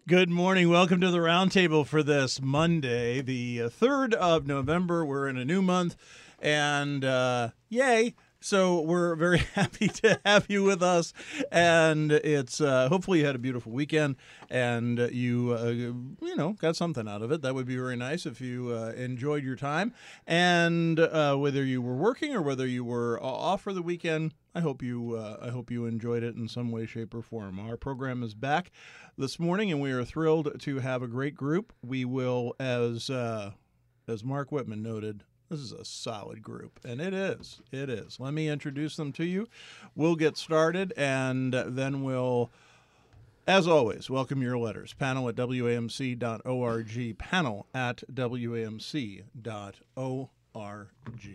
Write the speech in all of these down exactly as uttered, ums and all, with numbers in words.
Good morning. Welcome to the roundtable for this Monday, the third of November. We're in a new month, and uh, yay! So we're very happy to have you with us, and it's uh, hopefully you had a beautiful weekend, and you uh, you know got something out of it. That would be very nice if you uh, enjoyed your time, and uh, whether you were working or whether you were off for the weekend, I hope you uh, I hope you enjoyed it in some way, shape, or form. Our program is back this morning, and we are thrilled to have a great group. We will, as uh, as Mark Whitman noted, this is a solid group, and it is. It is. Let me introduce them to you. We'll get started, and then we'll, as always, welcome your letters. Panel at W A M C dot org. Panel at W A M C dot org.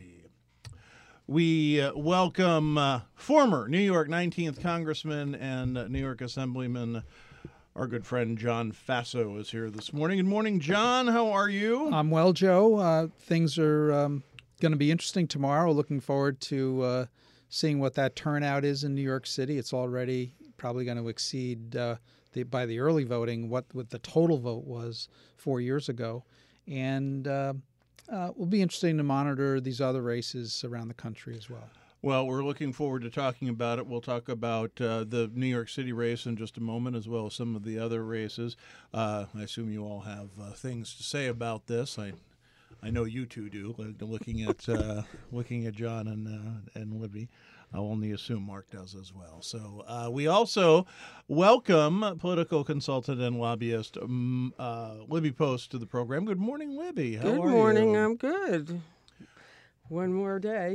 We uh, welcome uh, former New York nineteenth Congressman and uh, New York Assemblyman, our good friend John Faso is here this morning. Good morning, John. How are you? I'm well, Joe. Uh, things are um, going to be interesting tomorrow. Looking forward to uh, seeing what that turnout is in New York City. It's already probably going to exceed, uh, the, by the early voting, what, what the total vote was four years ago. And uh, uh, it will be interesting to monitor these other races around the country as well. Well, we're looking forward to talking about it. We'll talk about uh, the New York City race in just a moment, as well as some of the other races. Uh, I assume you all have uh, things to say about this. I, I know you two do. Looking at uh, looking at John and uh, and Libby, I'll only assume Mark does as well. So uh, we also welcome political consultant and lobbyist um, uh, Libby Post to the program. Good morning, Libby. How Good are morning. you? I'm good. One more day.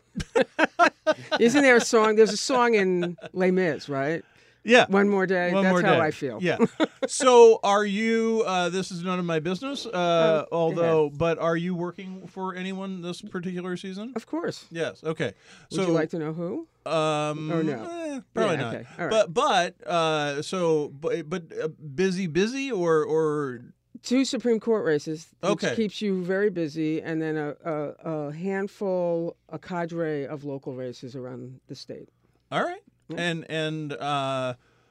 Isn't there a song? There's a song in Les Mis, right? Yeah. One more day. One That's more how day. I feel. Yeah. So are you, uh, this is none of my business, uh, Oh, although, but are you working for anyone this particular season? Of course. Yes. Okay. Would So, you like to know who? um, or no? eh, probably Yeah, not. okay. All right. But, but, uh, so, but, but uh, busy, busy or, or, Two Supreme Court races, which Okay. keeps you very busy, and then a, a, a handful, a cadre of local races around the state. all right. Yeah. And, and, uh,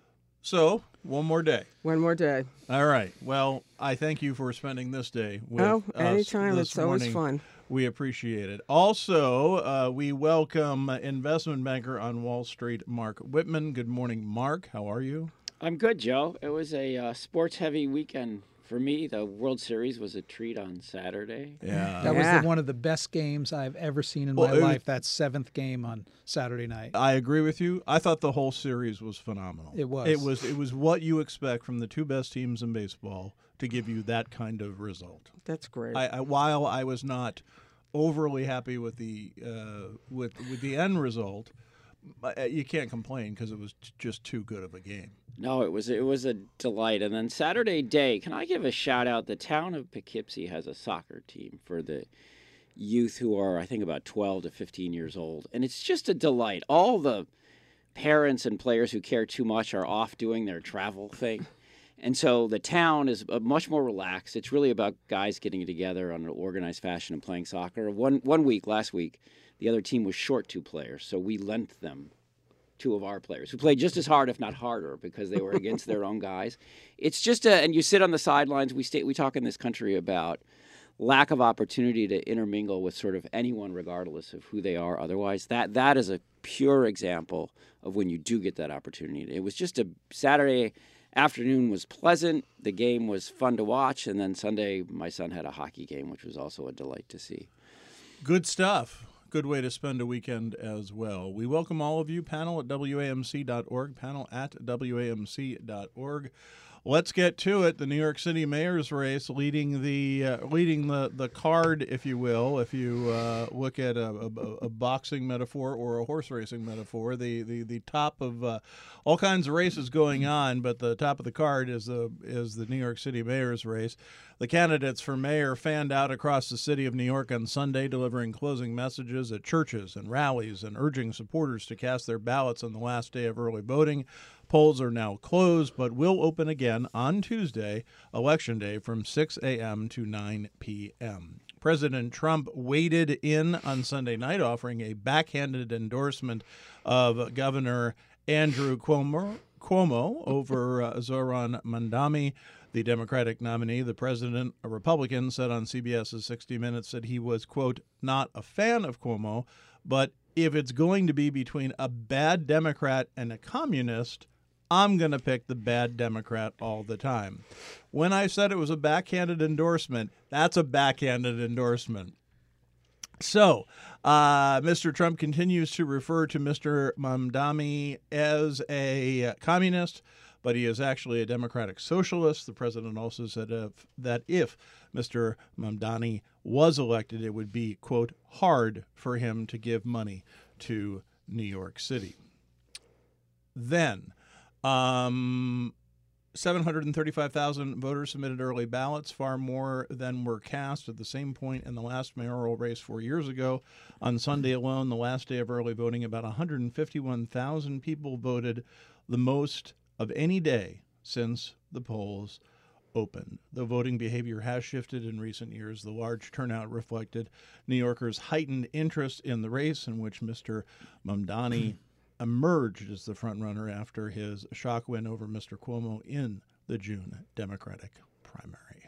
so one more day. One more day. All right. Well, I thank you for spending this day with Oh, us anytime. this It's always morning. fun. We appreciate it. Also, uh, we welcome investment banker on Wall Street, Mark Whitman. Good morning, Mark. How are you? I'm good, Joe. It was a uh, sports-heavy weekend for me. The World Series was a treat on Saturday. Yeah. That Yeah. was the, one of the best games I've ever seen in Well, my it was- life, that seventh game on Saturday night. I agree with you. I thought the whole series was phenomenal. It was. It was. It was what you expect from the two best teams in baseball to give you that kind of result. That's great. I, I while I was not overly happy with the uh, with with the end result, uh, you can't complain because it was t- just too good of a game. No, it was it was a delight. And then Saturday day, can I give a shout out? The town of Poughkeepsie has a soccer team for the youth who are, I think, about twelve to fifteen years old. And it's just a delight. All the parents and players who care too much are off doing their travel thing. And so the town is uh, much more relaxed. It's really about guys getting together on an organized fashion and playing soccer. One one week, last week, the other team was short two players, so we lent them two of our players who played just as hard, if not harder, because they were against their own guys. It's just a, and you sit on the sidelines. We stay, we talk in this country about lack of opportunity to intermingle with sort of anyone, regardless of who they are. Otherwise, that that is a pure example of when you do get that opportunity. It was just a Saturday afternoon was pleasant. The game was fun to watch, and then Sunday, my son had a hockey game, which was also a delight to see. Good stuff. Good way to spend a weekend as well. We welcome all of you. Panel at W A M C dot org. Panel at W A M C dot org. Let's get to it. The New York City mayor's race, leading the uh, leading the, the card, if you will. If you uh, look at a, a, a boxing metaphor or a horse racing metaphor, the the, the top of uh, all kinds of races going on, but the top of the card is the is the New York City mayor's race. The candidates for mayor fanned out across the city of New York on Sunday, delivering closing messages at churches and rallies and urging supporters to cast their ballots on the last day of early voting. Polls are now closed, but will open again on Tuesday, Election Day, from six a.m. to nine p.m. President Trump waded in on Sunday night, offering a backhanded endorsement of Governor Andrew Cuomo, Cuomo over uh, Zoran Mandami, the Democratic nominee. The president, a Republican, said on CBS's sixty minutes that he was, quote, not a fan of Cuomo, but if it's going to be between a bad Democrat and a communist, I'm going to pick the bad Democrat all the time. When I said it was a backhanded endorsement, that's a backhanded endorsement. So, uh, Mister Trump continues to refer to Mister Mamdani as a communist, but he is actually a democratic socialist. The president also said if, that if Mister Mamdani was elected, it would be, quote, hard for him to give money to New York City. Then, um, seven hundred thirty-five thousand voters submitted early ballots, far more than were cast at the same point in the last mayoral race four years ago. On Sunday alone, the last day of early voting, about one hundred fifty-one thousand people voted, the most of any day since the polls opened. The voting behavior has shifted in recent years. The large turnout reflected New Yorkers' heightened interest in the race in which Mister Mamdani emerged as the frontrunner after his shock win over Mister Cuomo in the June Democratic primary.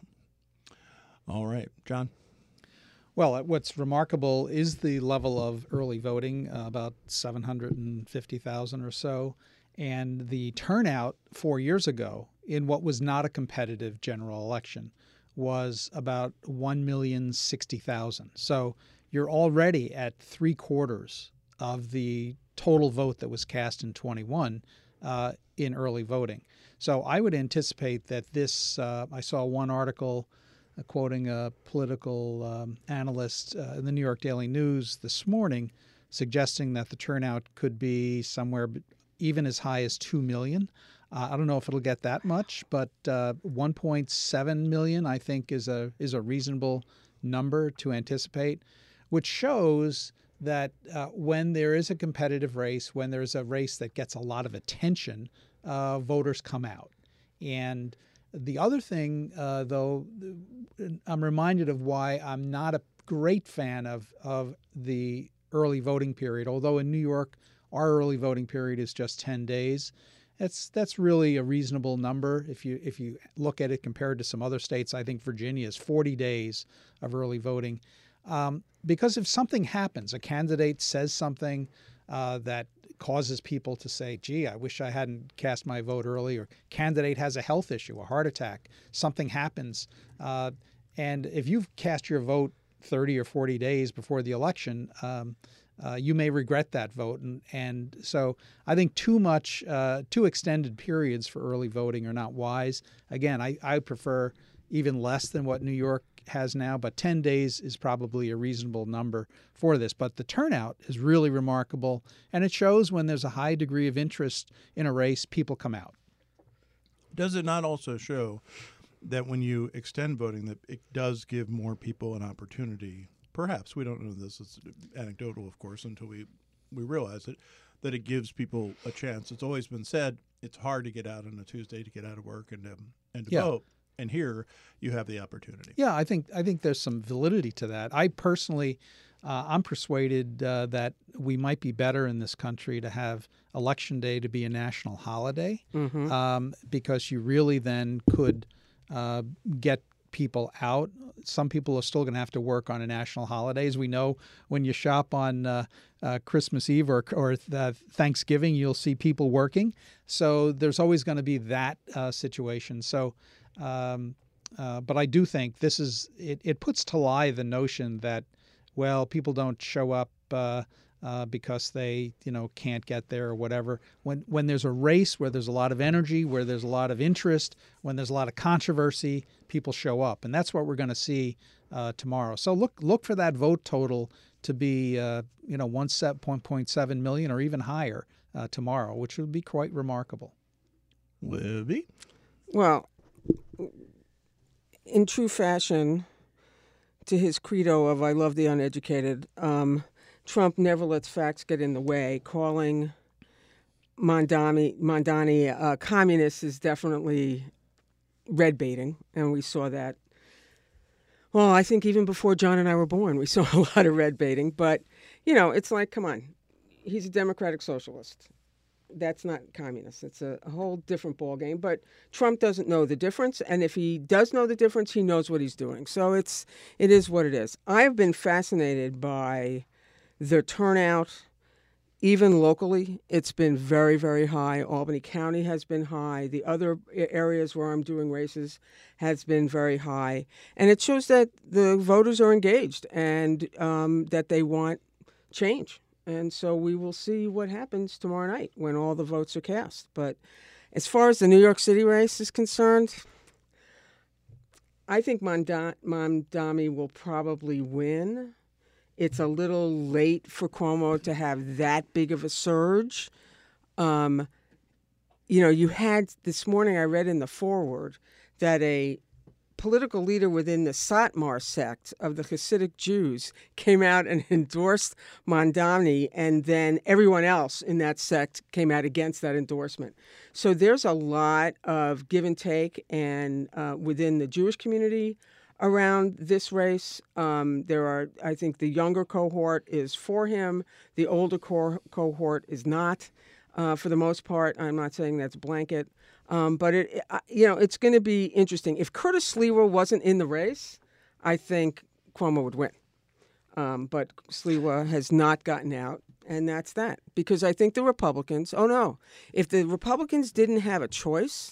All right, John. Well, what's remarkable is the level of early voting, uh, about seven hundred fifty thousand or so, and the turnout four years ago in what was not a competitive general election was about one million sixty thousand. So you're already at three quarters of the total vote that was cast in twenty-one uh, in early voting. So I would anticipate that this, uh, I saw one article uh, quoting a political um, analyst uh, in the New York Daily News this morning, suggesting that the turnout could be somewhere even as high as two million. Uh, I don't know if it'll get that much, but uh, one point seven million, I think, is a is a reasonable number to anticipate, which shows that uh, when there is a competitive race, when there's a race that gets a lot of attention, uh, voters come out. And the other thing, uh, though, I'm reminded of why I'm not a great fan of, of the early voting period. Although in New York, our early voting period is just ten days. That's that's really a reasonable number. If you if you look at it compared to some other states, I think Virginia is forty days of early voting. Um, because if something happens, a candidate says something uh, that causes people to say, gee, I wish I hadn't cast my vote early, or candidate has a health issue, a heart attack, something happens. Uh, and if you've cast your vote thirty or forty days before the election, um, uh, you may regret that vote. And, and so I think too much, uh, too extended periods for early voting are not wise. Again, I, I prefer even less than what New York has now, but ten days is probably a reasonable number for this. But the turnout is really remarkable, and it shows when there's a high degree of interest in a race, people come out. Does it not also show that when you extend voting, that it does give more people an opportunity? Perhaps, we don't know this, it's anecdotal, of course, until we, we realize it, that it gives people a chance. It's always been said it's hard to get out on a Tuesday, to get out of work and, um, and to Yeah. vote. And here you have the opportunity. Yeah, I think I think there's some validity to that. I personally, uh, I'm persuaded uh, that we might be better in this country to have Election Day to be a national holiday, Mm-hmm. um, because you really then could uh, get people out. Some people are still going to have to work on a national holiday. As we know, when you shop on uh, uh, Christmas Eve or, or uh, Thanksgiving, you'll see people working. So there's always going to be that uh, situation. So. Um, uh, but I do think this is, it, it puts to lie the notion that, well, people don't show up uh, uh, because they, you know, can't get there or whatever. When when there's a race where there's a lot of energy, where there's a lot of interest, when there's a lot of controversy, people show up. And that's what we're going to see uh, tomorrow. So look look for that vote total to be, uh, you know, one point seven million or even higher uh, tomorrow, which would be quite remarkable. Libby? Well, in true fashion, to his credo of "I love the uneducated," um, Trump never lets facts get in the way. Calling Mandani Mandani uh, communist is definitely red baiting, and we saw that. Well, I think even before John and I were born, we saw a lot of red baiting. But you know, it's like, come on, he's a democratic socialist. That's not communist. It's a, a whole different ballgame. But Trump doesn't know the difference, and if he does know the difference, he knows what he's doing. So it's it is what it is. I've been fascinated by the turnout, even locally. It's been very, very high. Albany County has been high. The other areas where I'm doing races has been very high, and it shows that the voters are engaged and um, that they want change. And so we will see what happens tomorrow night when all the votes are cast. But as far as the New York City race is concerned, I think Monda- Mamdani will probably win. It's a little late for Cuomo to have that big of a surge. Um, you know, you had this morning, I read in the foreword that a political leader within the Satmar sect of the Hasidic Jews came out and endorsed Mamdani, and then everyone else in that sect came out against that endorsement. So there's a lot of give and take, and uh, within the Jewish community around this race, um, there are, I think, the younger cohort is for him, the older co- cohort is not. Uh, for the most part, I'm not saying that's blanket. Um, but it, it, you know, it's going to be interesting. If Curtis Sliwa wasn't in the race, I think Cuomo would win. Um, but Sliwa has not gotten out, and that's that. Because I think the Republicans, oh no, if the Republicans didn't have a choice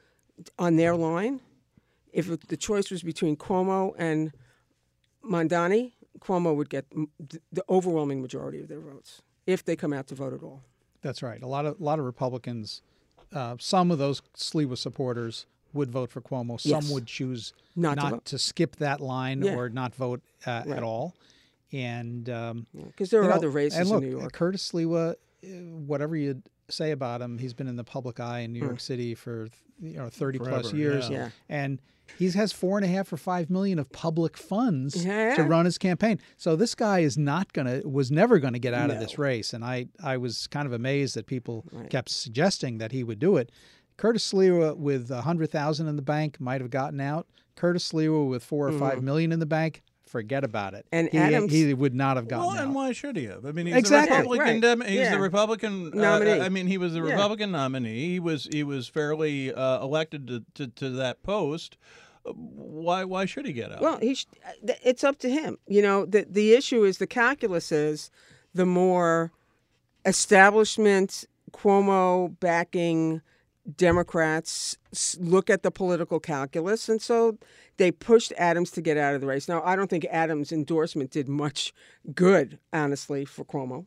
on their line, if it, the choice was between Cuomo and Mamdani, Cuomo would get the overwhelming majority of their votes if they come out to vote at all. That's right. A lot of a lot of Republicans. Uh, some of those Sliwa supporters would vote for Cuomo. Some Yes. would choose Not not, to vote. to skip that line Yeah. or not vote uh, Right. at all. And um, Because there are you know, other races and look, in New York. Curtis Sliwa, uh, whatever you say about him, he's been in the public eye in New York City for you know thirty plus Forever, years, yeah. Yeah. and he has four and a half or five million of public funds Yeah. to run his campaign. So this guy is not gonna, was never going to get out of No. this race. And I, I was kind of amazed that people Right. kept suggesting that he would do it. Curtis Sliwa with a hundred thousand in the bank might have gotten out. Curtis Sliwa with four or five million in the bank, forget about it. And he, Adams- he would not have gotten Well, and out. why should he have? I mean, he's Exactly. the Republican. Right. Dem- he's Yeah. the Republican uh, Nominee. I mean, he was the Yeah. Republican nominee. He was he was fairly uh, elected to, to, to that post. Uh, Why why should he get out? Well, he sh- it's up to him. You know, the the issue is the calculus is the more establishment Cuomo backing Democrats s- look at the political calculus, and so they pushed Adams to get out of the race. Now, I don't think Adams' endorsement did much good, honestly, for Cuomo.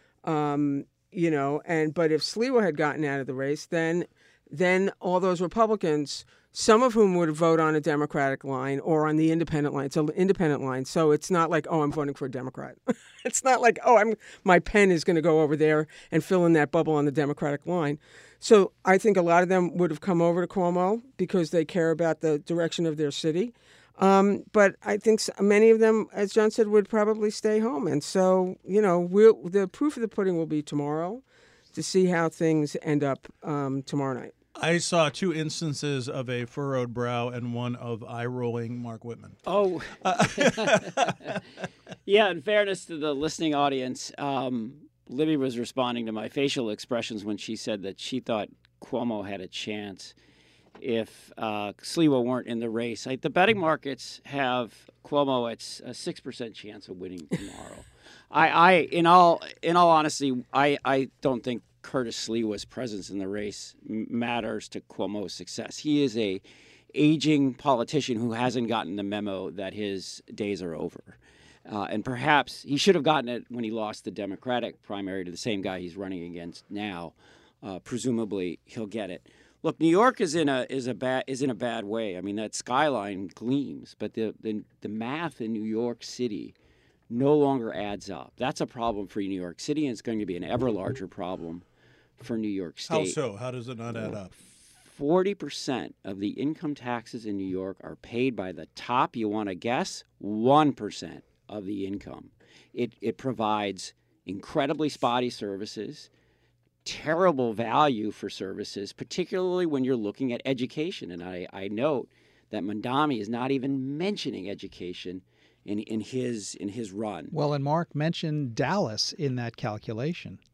Um, you know, and but if Sliwa had gotten out of the race, then then all those Republicans, some of whom would vote on a Democratic line or on the independent line. It's an independent line, so it's not like, oh, I'm voting for a Democrat. It's not like, oh, I'm my pen is going to go over there and fill in that bubble on the Democratic line. So I think a lot of them would have come over to Cuomo because they care about the direction of their city. Um, but I think s- many of them, as John said, would probably stay home. And so, you know, we'll, the proof of the pudding will be tomorrow to see how things end up um, tomorrow night. I saw two instances of a furrowed brow and one of eye-rolling Mark Whitman. Oh, yeah. In fairness to the listening audience, um, Libby was responding to my facial expressions when she said that she thought Cuomo had a chance if uh, Sliwa weren't in the race. Like, the betting markets have Cuomo at a six percent chance of winning tomorrow. I, I, in all, in all honesty, I, I don't think Curtis Sliwa's presence in the race m- matters to Cuomo's success. He is a aging politician who hasn't gotten the memo that his days are over. Uh, and perhaps he should have gotten it when he lost the Democratic primary to the same guy he's running against now. Uh, presumably, he'll get it. Look, New York is in a is a bad is in a bad way. I mean, that skyline gleams, but the the, the math in New York City no longer adds up. That's a problem for New York City, and it's going to be an ever larger problem for New York State. How so? How does it not add up? forty percent of the income taxes in New York are paid by the top, you want to guess, one percent of the income. It, it provides incredibly spotty services, terrible value for services, particularly when you're looking at education. And I, I note that Mamdani is not even mentioning education in, in his in his run. Well, and Mark mentioned Dallas in that calculation.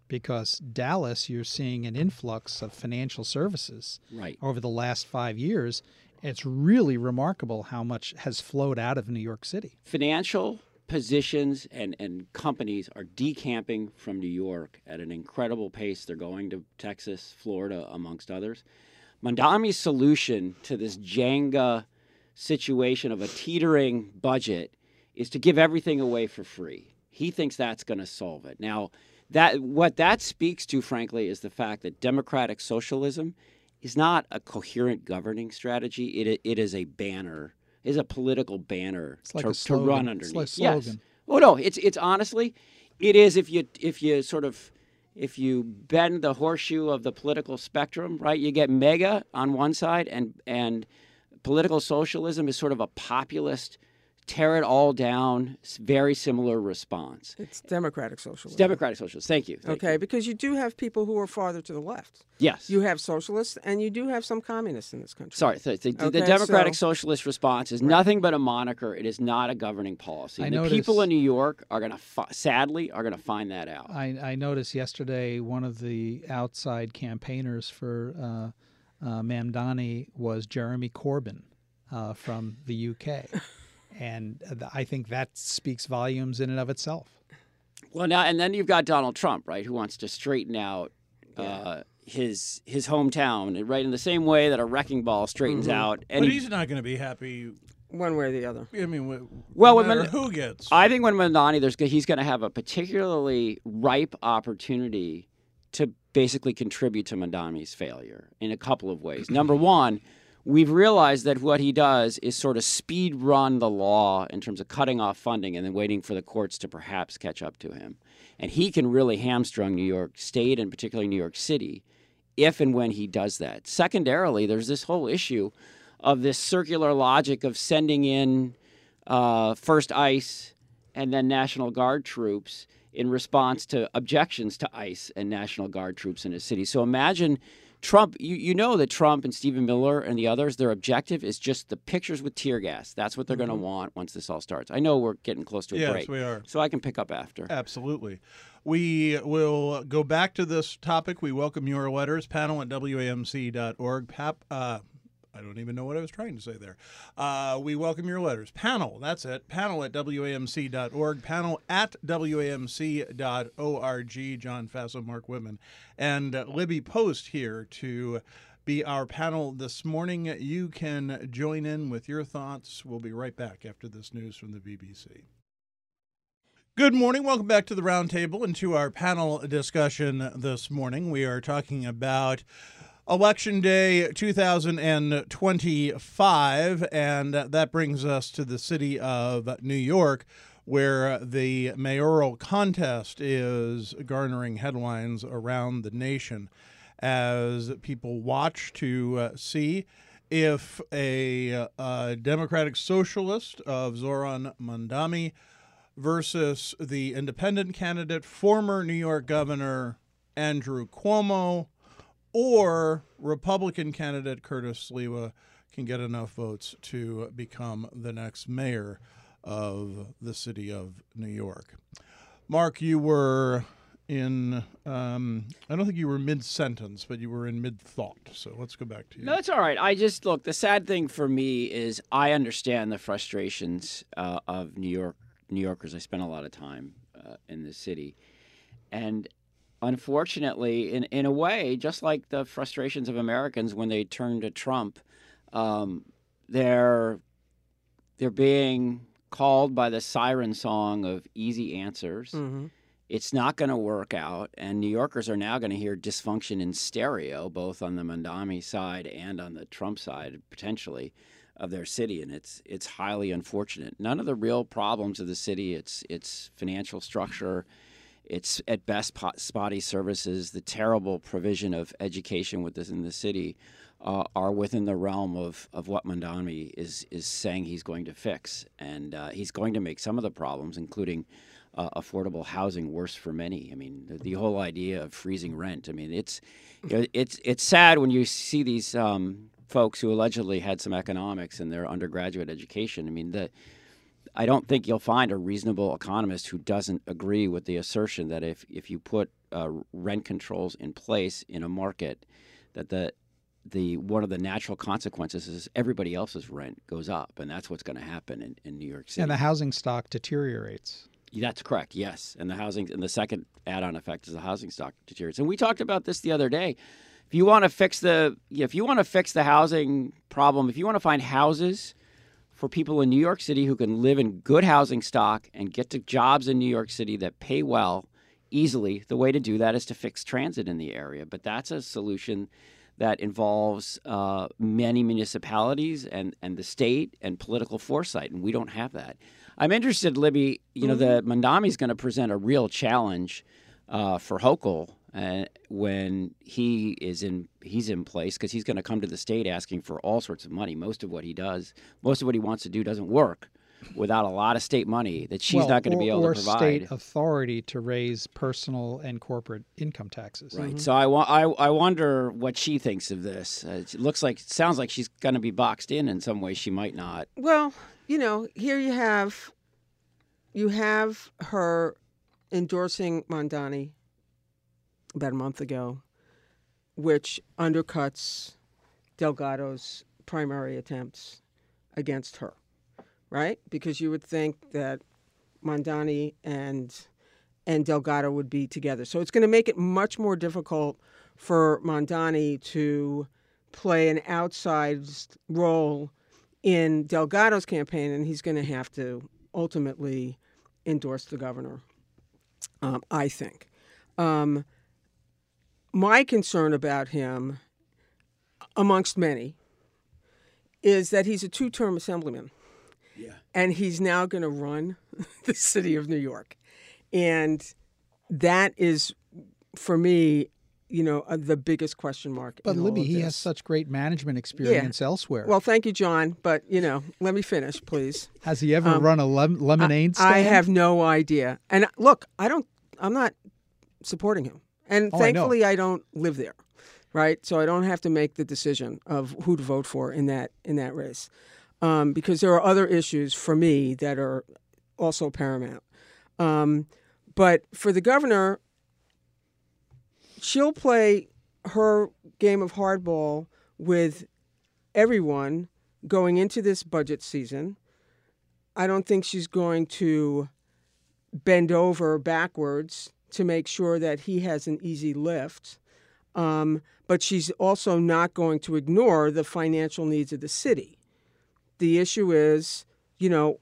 because Dallas, you're seeing an influx of financial services Right. over the last five years. It's really remarkable how much has flowed out of New York City. Financial positions and, and companies are decamping from New York at an incredible pace. They're going to Texas, Florida, amongst others. Mondami's solution to this Jenga situation of a teetering budget is to give everything away for free. He thinks that's going to solve it. Now, that what that speaks to, frankly, is the fact that democratic socialism is not a coherent governing strategy. It it is a banner, is a political banner It's like to, a to slogan. run It's underneath. like a Yes. slogan. Oh no, it's it's honestly, it is if you if you sort of if you bend the horseshoe of the political spectrum, right? You get mega on one side, and and political socialism is sort of a populist, tear it all down, s- very similar response. It's democratic socialism. It's democratic socialism. Thank you. Thank Okay, you. because you do have people who are farther to the left. Yes. You have socialists, and you do have some communists in this country. Sorry, the, the, the Okay, democratic so- socialist response is nothing but a moniker. It is not a governing policy. I And the noticed- people in New York are going to, fi- sadly, are going to find that out. I, I noticed yesterday one of the outside campaigners for uh, uh, Mamdani was Jeremy Corbyn uh, from the U K. And uh, I think that speaks volumes in and of itself. Well, now and then you've got Donald Trump, right, who wants to straighten out uh, his his hometown, right, in the same way that a wrecking ball straightens Mm-hmm. out. But Any, he's not going to be happy. One way or the other. I mean, w- Well, no when matter Mon- who gets. I think when Mondani, there's he's going to have a particularly ripe opportunity to basically contribute to Mondami's failure in a couple of ways. Number one, we've realized that what he does is sort of speed run the law in terms of cutting off funding and then waiting for the courts to perhaps catch up to him. And he can really hamstrung New York State and particularly New York City if and when he does that. Secondarily, there's this whole issue of this circular logic of sending in uh, first ICE and then National Guard troops in response to objections to ICE and National Guard troops in a city. So imagine Trump, you, you know that Trump and Stephen Miller and the others, their objective is just the pictures with tear gas. That's what they're going to want once this all starts. I know we're getting close to a yes, break. we are. So I can pick up after. Absolutely. We will go back to this topic. We welcome your letters. Panel at W A M C dot org. Pap, uh, I don't even know what I was trying to say there. Uh, we welcome your letters. Panel, that's it. Panel at W A M C dot org. Panel at W A M C dot org. John Faso, Mark Whitman, and uh, Libby Post here to be our panel this morning. You can join in with your thoughts. We'll be right back after this news from the B B C. Good morning. Welcome back to the Roundtable and to our panel discussion this morning. We are talking about Election Day two thousand twenty-five, and that brings us to the city of New York, where the mayoral contest is garnering headlines around the nation as people watch to uh, see if a, a Democratic Socialist of Zoran Mondami versus the independent candidate, former New York Governor Andrew Cuomo, or Republican candidate Curtis Sliwa can get enough votes to become the next mayor of the city of New York. Mark, you were in, um, I don't think you were mid-sentence, but you were in mid-thought. So let's go back to you. No, it's all right. I just, look, the sad thing for me is I understand the frustrations uh, of New York, New Yorkers. I spent a lot of time uh, in the city. And unfortunately, in, in a way, just like the frustrations of Americans when they turn to Trump, um, they're they're being called by the siren song of easy answers. Mm-hmm. It's not going to work out, and New Yorkers are now going to hear dysfunction in stereo, both on the Mondami side and on the Trump side, potentially, of their city, and it's it's highly unfortunate. None of the real problems of the city, its its financial structure, its at best pot, spotty services, the terrible provision of education within the city, uh, are within the realm of, of what Mondami is is saying he's going to fix, and uh, he's going to make some of the problems, including uh, affordable housing, worse for many. I mean, the, the whole idea of freezing rent. I mean, it's you know, it's it's sad when you see these um, folks who allegedly had some economics in their undergraduate education. I mean, the I don't think you'll find a reasonable economist who doesn't agree with the assertion that if, if you put uh, rent controls in place in a market, that the the one of the natural consequences is everybody else's rent goes up, and that's what's going to happen in, in New York City. And the housing stock deteriorates. That's correct, yes. And the housing and the second add-on effect is the housing stock deteriorates. And we talked about this the other day. If you want to fix the if you want to fix the housing problem, if you want to find houses for people in New York City who can live in good housing stock and get to jobs in New York City that pay well easily, the way to do that is to fix transit in the area. But that's a solution that involves uh, many municipalities and, and the state and political foresight, and we don't have that. I'm interested, Libby, you know, the Mamdani is going to present a real challenge uh, for Hochul uh, when he is in he's in place, because he's going to come to the state asking for all sorts of money. Most of what he does, most of what he wants to do doesn't work without a lot of state money that she's well, not going to or, be able or to provide. State authority to raise personal and corporate income taxes. Right. Mm-hmm. So I, wa- I, I wonder what she thinks of this. Uh, it looks like, it sounds like she's going to be boxed in in some way she might not. Well, you know, here you have, you have her endorsing Mamdani about a month ago, which undercuts Delgado's primary attempts against her, right? Because you would think that Mamdani and and Delgado would be together. So it's going to make it much more difficult for Mamdani to play an outsized role in Delgado's campaign, and he's going to have to ultimately endorse the governor, um, I think. Um, my concern about him, amongst many, is that he's a two-term assemblyman. Yeah. And he's now going to run the city of New York. And that is, for me, you know, uh, the biggest question mark. But in Libby, all of he this. has such great management experience elsewhere. Well, thank you, John. But, you know, let me finish, please. Has he ever um, run a lem- lemonade I, stand? I have no idea. And look, I don't, I'm not supporting him. And Oh, I know. thankfully, I, don't live there, right? So I don't have to make the decision of who to vote for in that in that race. Um, because there are other issues for me that are also paramount. Um, but for the governor, she'll play her game of hardball with everyone going into this budget season. I don't think she's going to bend over backwards to make sure that he has an easy lift. Um, but she's also not going to ignore the financial needs of the city. The issue is, you know,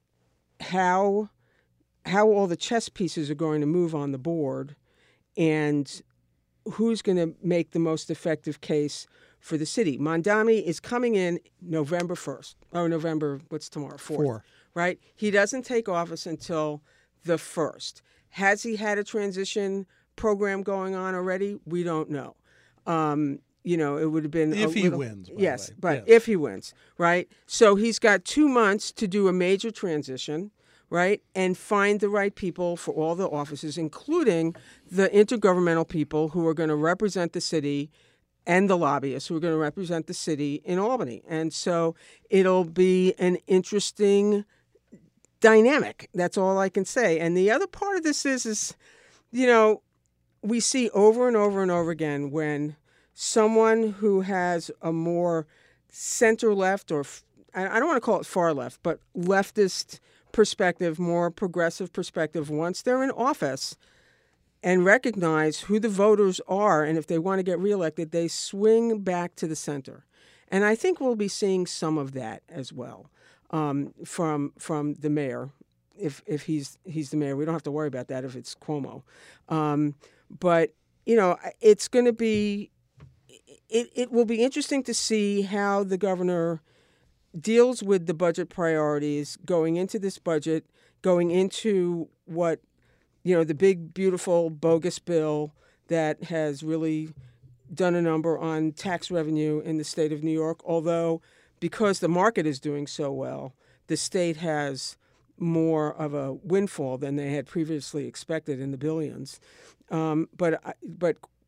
how how all the chess pieces are going to move on the board, and who's going to make the most effective case for the city. Mamdani is coming in November first, or November, what's tomorrow? fourth, Four. right? He doesn't take office until the first. Has he had a transition program going on already? We don't know. Um, You know, it would have been If a he little, wins, by the yes, way. but Yes. if he wins, right? So he's got two months to do a major transition, right, and find the right people for all the offices, including the intergovernmental people who are going to represent the city and the lobbyists who are going to represent the city in Albany. And so it'll be an interesting dynamic. That's all I can say. And the other part of this is, is, you know, we see over and over and over again when someone who has a more center-left or, I don't want to call it far left, but leftist perspective, more progressive perspective, once they're in office and recognize who the voters are, and if they want to get reelected, they swing back to the center. And I think we'll be seeing some of that as well um, from from the mayor, if if he's he's the mayor. We don't have to worry about that if it's Cuomo. Um, but, you know, it's going to be, it, it will be interesting to see how the governor deals with the budget priorities going into this budget, going into what, you know, the big, beautiful, bogus bill that has really done a number on tax revenue in the state of New York, although because the market is doing so well, the state has more of a windfall than they had previously expected in the billions. Um, but but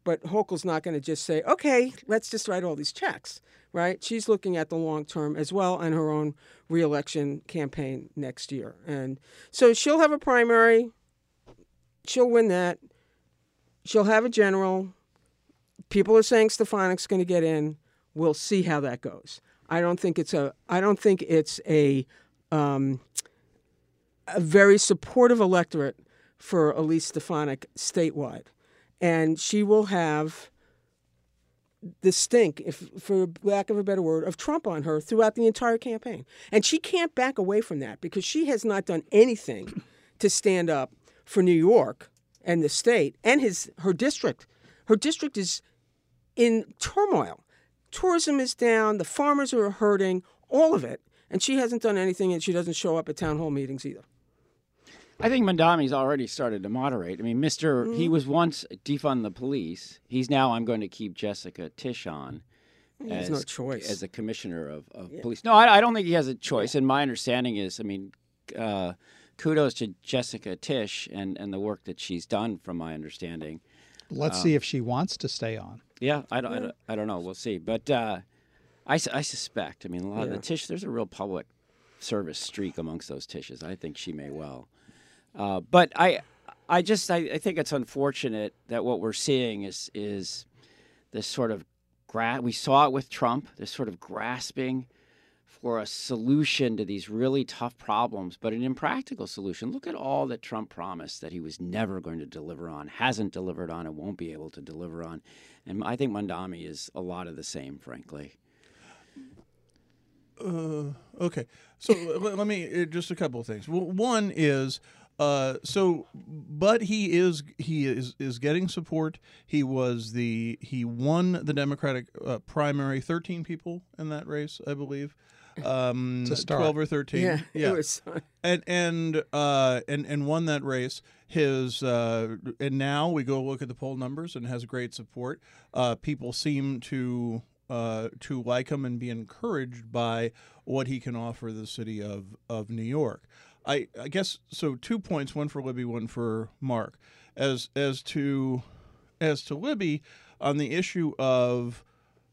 But Hochul's not going to just say, okay, let's just write all these checks, right? She's looking at the long term as well and her own reelection campaign next year. And so she'll have a primary. She'll win that. She'll have a general. People are saying Stefanik's going to get in. We'll see how that goes. I don't think it's a. I don't think it's a, um, a very supportive electorate for Elise Stefanik statewide, and she will have the stink, if for lack of a better word, of Trump on her throughout the entire campaign, and she can't back away from that because she has not done anything to stand up for New York and the state and his her district. Her district is in turmoil. Tourism is down. The farmers are hurting. All of it, and she hasn't done anything, and she doesn't show up at town hall meetings either. I think Mondami's already started to moderate. I mean, Mister Mm-hmm. He was once defund the police. He's now I'm going to keep Jessica Tisch on. He has no choice as a commissioner of, of yeah. police. No, I, I don't think he has a choice. Yeah. And my understanding is, I mean, uh, kudos to Jessica Tisch and, and the work that she's done, from my understanding. Let's um, see if she wants to stay on. Yeah, I don't, yeah. I don't, I don't know. We'll see. But uh, I, I suspect. I mean, a lot yeah. of the Tisch. There's a real public service streak amongst those Tisches. I think she may well. Uh, but I, I just I, I think it's unfortunate that what we're seeing is is this sort of gra- we saw it with Trump, this sort of grasping for a solution to these really tough problems, but an impractical solution. Look at all that Trump promised that he was never going to deliver on, hasn't delivered on, and won't be able to deliver on. And I think Mondami is a lot of the same, frankly. Uh, okay, so let, let me uh, just a couple of things. Well, one is. Uh, so, but he is he is is getting support. He was the he won the Democratic uh, primary. Thirteen people in that race, I believe. Um, to start. Twelve or thirteen. Yeah, yeah. It was and and uh and and won that race. His uh, and now we go look at the poll numbers and has great support. Uh, people seem to uh to like him and be encouraged by what he can offer the city of of New York. I, I guess so. Two points: one for Libby, one for Mark. As as to as to Libby, on the issue of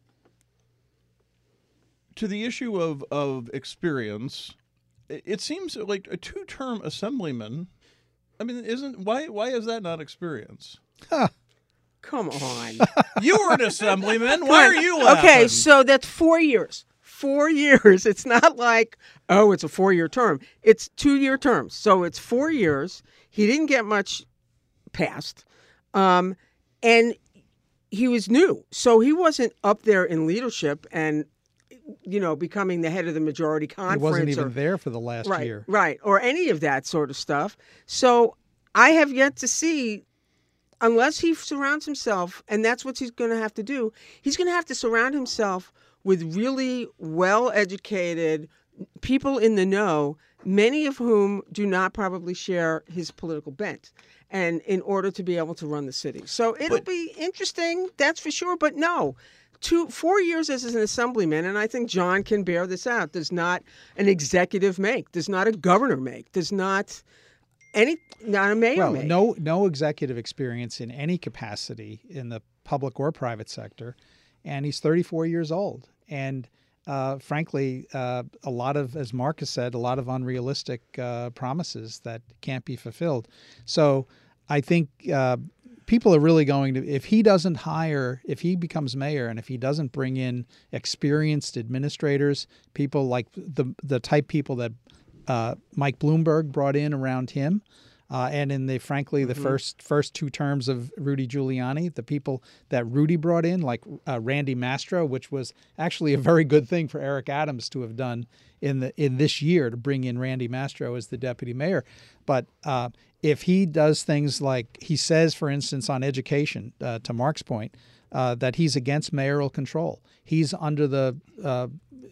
to the issue of of experience, it, it seems like a two-term assemblyman. I mean, isn't why why is that not experience? Huh. Come on. You were an assemblyman. Why are you laughing? Okay, so that's four years. Four years. It's not like, oh, it's a four-year term. It's two-year terms. So it's four years. He didn't get much passed. Um, and he was new. So he wasn't up there in leadership and, you know, becoming the head of the majority conference. He wasn't even or, there for the last right, year. Right, or any of that sort of stuff. So I have yet to see, unless he surrounds himself, and that's what he's going to have to do, he's going to have to surround himself with really well-educated people in the know, many of whom do not probably share his political bent, and in order to be able to run the city. So it'll but, be interesting, that's for sure, but no. Two, four years as an assemblyman, and I think John can bear this out, does not an executive make, does not a governor make, does not any, not a mayor well, make. no, no executive experience in any capacity in the public or private sector. And he's thirty-four years old. And uh, frankly, uh, a lot of, as Mark has said, a lot of unrealistic uh, promises that can't be fulfilled. So I think uh, people are really going to, if he doesn't hire, if he becomes mayor and if he doesn't bring in experienced administrators, people like the, the type people that uh, Mike Bloomberg brought in around him, Uh, and in the, frankly, the mm-hmm. first first two terms of Rudy Giuliani, the people that Rudy brought in, like uh, Randy Mastro, which was actually a very good thing for Eric Adams to have done in the in this year to bring in Randy Mastro as the deputy mayor. But uh, if he does things like he says, for instance, on education, uh, to Mark's point, uh, that he's against mayoral control, he's under the uh,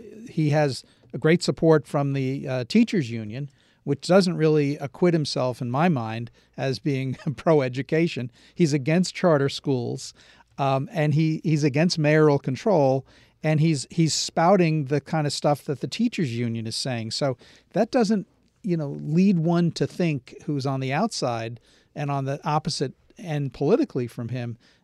he has a great support from the uh, teachers union, which doesn't really acquit himself, in my mind, as being pro-education. He's against charter schools, um, and he, he's against mayoral control, and he's he's spouting the kind of stuff that the teachers union is saying. So that doesn't, you know, lead one to think, who's on the outside and on the opposite end politically from him,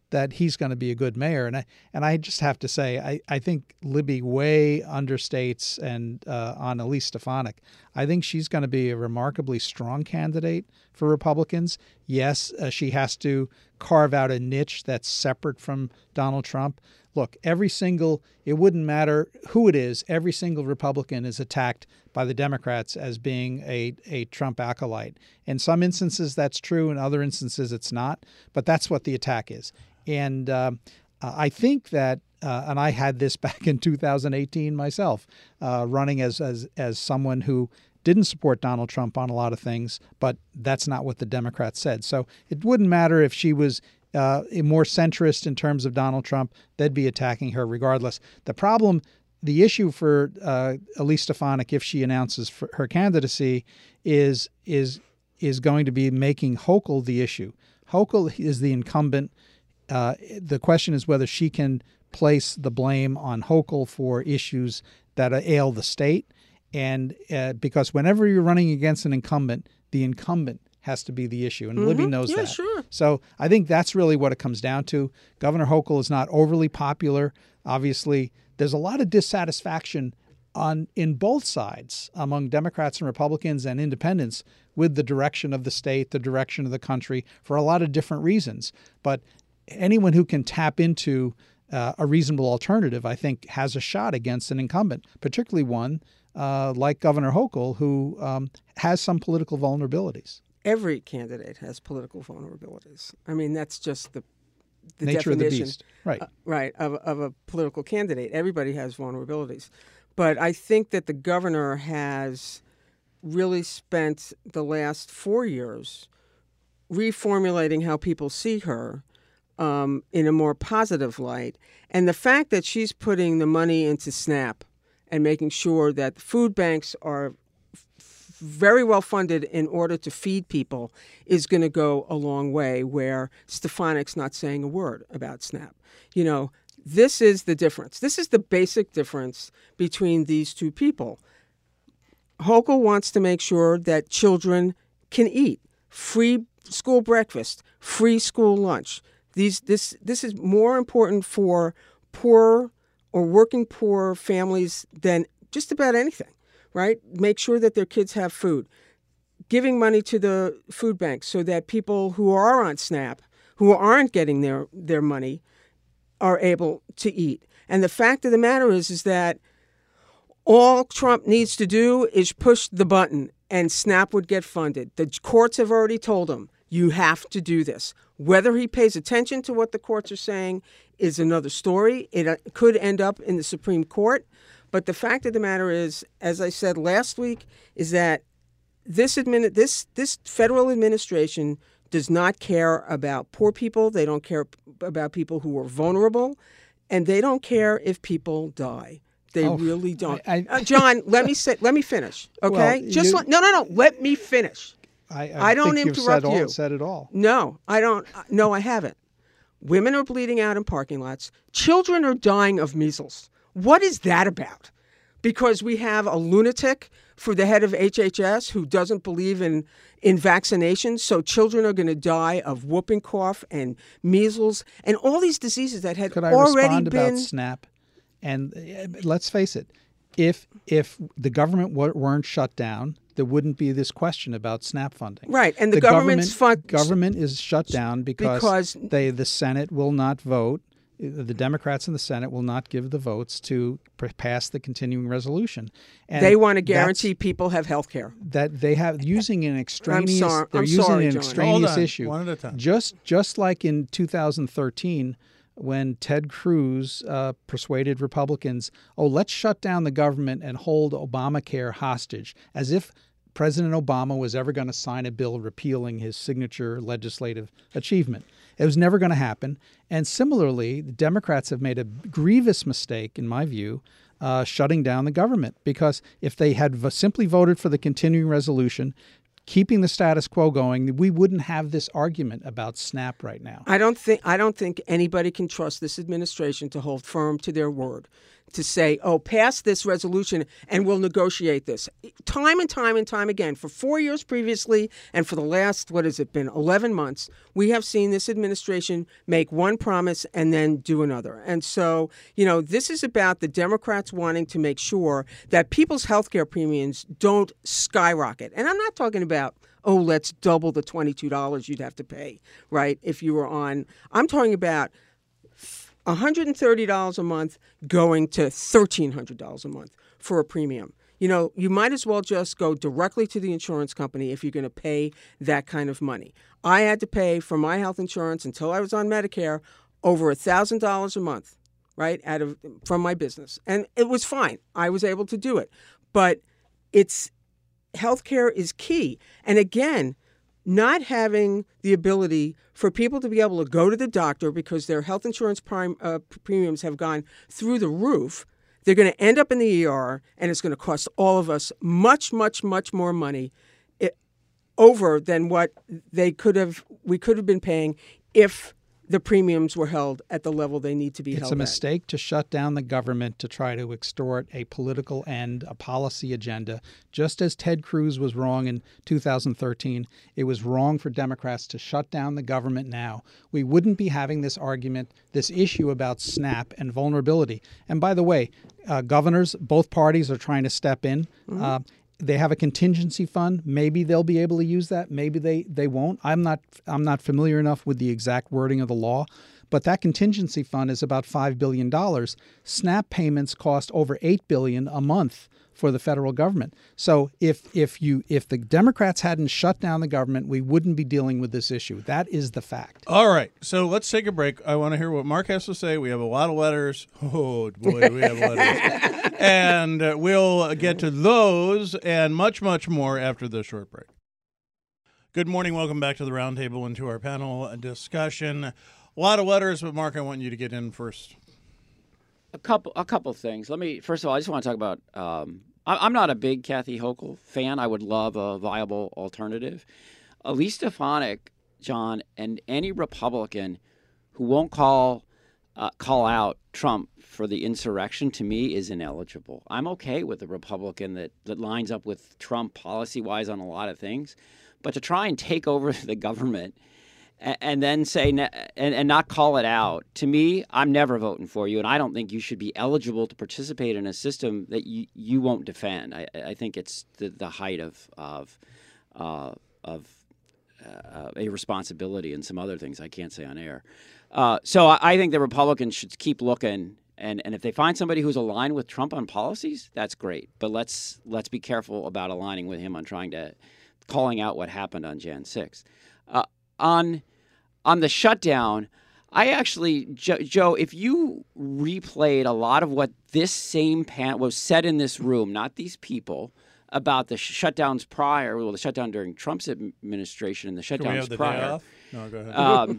that he's going to be a good mayor. And I and I just have to say, I, I think Libby way understates and uh, on Elise Stefanik. I think she's going to be a remarkably strong candidate for Republicans. Yes, uh, she has to carve out a niche that's separate from Donald Trump. Look, every single, it wouldn't matter who it is, every single Republican is attacked by the Democrats as being a, a Trump acolyte. In some instances, that's true. In other instances, it's not. But that's what the attack is. And uh, I think that, uh, and I had this back in two thousand eighteen myself, uh, running as, as as someone who didn't support Donald Trump on a lot of things, but that's not what the Democrats said. So it wouldn't matter if she was uh, more centrist in terms of Donald Trump, they'd be attacking her regardless. The problem, the issue for uh, Elise Stefanik, if she announces for her candidacy, is is is going to be making Hochul the issue. Hochul is the incumbent. Uh, the question is whether she can place the blame on Hochul for issues that ail the state. And uh, because whenever you're running against an incumbent, the incumbent has to be the issue. And mm-hmm. Libby knows yeah, that. Sure. So I think that's really what it comes down to. Governor Hochul is not overly popular. Obviously, there's a lot of dissatisfaction on in both sides among Democrats and Republicans and independents with the direction of the state, the direction of the country, for a lot of different reasons. But anyone who can tap into uh, a reasonable alternative, I think, has a shot against an incumbent, particularly one uh, like Governor Hochul, who um, has some political vulnerabilities. Every candidate has political vulnerabilities. I mean, that's just the, the nature definition, of the beast, right? Uh, right, of, of a political candidate. Everybody has vulnerabilities. But I think that the governor has really spent the last four years reformulating how people see her um, in a more positive light. And the fact that she's putting the money into SNAP and making sure that food banks are f- very well funded in order to feed people is going to go a long way, where Stefanik's not saying a word about SNAP. You know, this is the difference. This is the basic difference between these two people. Hochul wants to make sure that children can eat. Free school breakfast, free school lunch. These, this, this is more important for poor or working poor families than just about anything, right? Make sure that their kids have food. Giving money to the food banks so that people who are on SNAP, who aren't getting their, their money, are able to eat. And the fact of the matter is, is that all Trump needs to do is push the button and SNAP would get funded. The courts have already told him, you have to do this. Whether he pays attention to what the courts are saying is another story. It uh, could end up in the Supreme Court. But the fact of the matter is, as I said last week, is that this admin- this this federal administration does not care about poor people. They don't care about people who are vulnerable. And they don't care if people die. They oh, really don't. I, I, uh, John, let me say, let me finish, okay? Well, Just you, let, no, no, no. Let me finish. I, I, I don't think interrupt you've said all, you. Said it all. No, I don't. No, I haven't. Women are bleeding out in parking lots. Children are dying of measles. What is that about? Because we have a lunatic for the head of H H S who doesn't believe in, in vaccinations, so children are going to die of whooping cough and measles and all these diseases that had Could I already respond been... about SNAP? And uh, let's face it, if if the government w- weren't shut down, there wouldn't be this question about SNAP funding. Right, and the, the government's government, fund... government is shut down because, because they the Senate will not vote. The Democrats in the Senate will not give the votes to pass the continuing resolution. And they want to guarantee people have health care. That they have using an extraneous. I'm sorry, they're I'm using sorry, an John. extraneous Hold on, issue. one at a time. Just just like in two thousand thirteen. When Ted Cruz uh, persuaded Republicans, oh, let's shut down the government and hold Obamacare hostage, as if President Obama was ever going to sign a bill repealing his signature legislative achievement. It was never going to happen. And similarly, the Democrats have made a grievous mistake, in my view, uh, shutting down the government, because if they had v- simply voted for the continuing resolution, keeping the status quo going, we wouldn't have this argument about SNAP right now. I don't think I don't think anybody can trust this administration to hold firm to their word. to say, oh, pass this resolution and we'll negotiate this. Time and time and time again, for four years previously and for the last, what has it been, eleven months, we have seen this administration make one promise and then do another. And so, you know, this is about the Democrats wanting to make sure that people's health care premiums don't skyrocket. And I'm not talking about, oh, let's double the twenty-two dollars you'd have to pay, right, if you were on. I'm talking about one hundred thirty dollars a month going to one thousand three hundred dollars a month for a premium. You know, you might as well just go directly to the insurance company if you're going to pay that kind of money. I had to pay for my health insurance until I was on Medicare over one thousand dollars a month, right, out of from my business. And it was fine. I was able to do it. But it's healthcare is key. And again, not having the ability for people to be able to go to the doctor because their health insurance prime, uh, premiums have gone through the roof, they're going to end up in the E R, and it's going to cost all of us much, much, much more money it, over than what they could have, we could have been paying if the premiums were held at the level they need to be it's held a at. mistake to shut down the government to try to extort a political end, a policy agenda. Just as Ted Cruz was wrong in two thousand thirteen, it was wrong for Democrats to shut down the government now. We wouldn't be having this argument, this issue about SNAP and vulnerability. And by the way, uh, governors, both parties are trying to step in. Mm-hmm. Uh, They have a contingency fund. Maybe they'll be able to use that. Maybe they, they won't. I'm not I'm not familiar enough with the exact wording of the law, but that contingency fund is about five billion dollars. SNAP payments cost over eight billion dollars a month for the federal government. So if if you if the Democrats hadn't shut down the government, we wouldn't be dealing with this issue. That is the fact. All right. So let's take a break. I want to hear what Mark has to say. We have a lot of letters. Oh, boy, we have letters. And uh, we'll get to those and much, much more after this short break. Good morning. Welcome back to the Roundtable and to our panel discussion. A lot of letters, but Mark, I want you to get in first. A couple, a couple things. Let me first of all, I just want to talk about. Um, I, I'm not a big Kathy Hochul fan. I would love a viable alternative. Elise Stefanik, John, and any Republican who won't call uh, call out Trump for the insurrection, to me, is ineligible. I'm okay with a Republican that, that lines up with Trump policy-wise on a lot of things, but to try and take over the government and, and then say and, and not call it out, to me, I'm never voting for you, and I don't think you should be eligible to participate in a system that you, you won't defend. I, I think it's the, the height of of uh, of uh, irresponsibility and some other things I can't say on air. Uh, so I, I think the Republicans should keep looking. And and if they find somebody who's aligned with Trump on policies, that's great. But let's let's be careful about aligning with him on trying to calling out what happened on January sixth. Uh, on on the shutdown, I actually, Joe, Joe, if you replayed a lot of what this same pan was said in this room, not these people, about the shutdowns prior, well, the shutdown during Trump's administration and the shutdowns Can we have the prior. day off? No, go ahead. Um,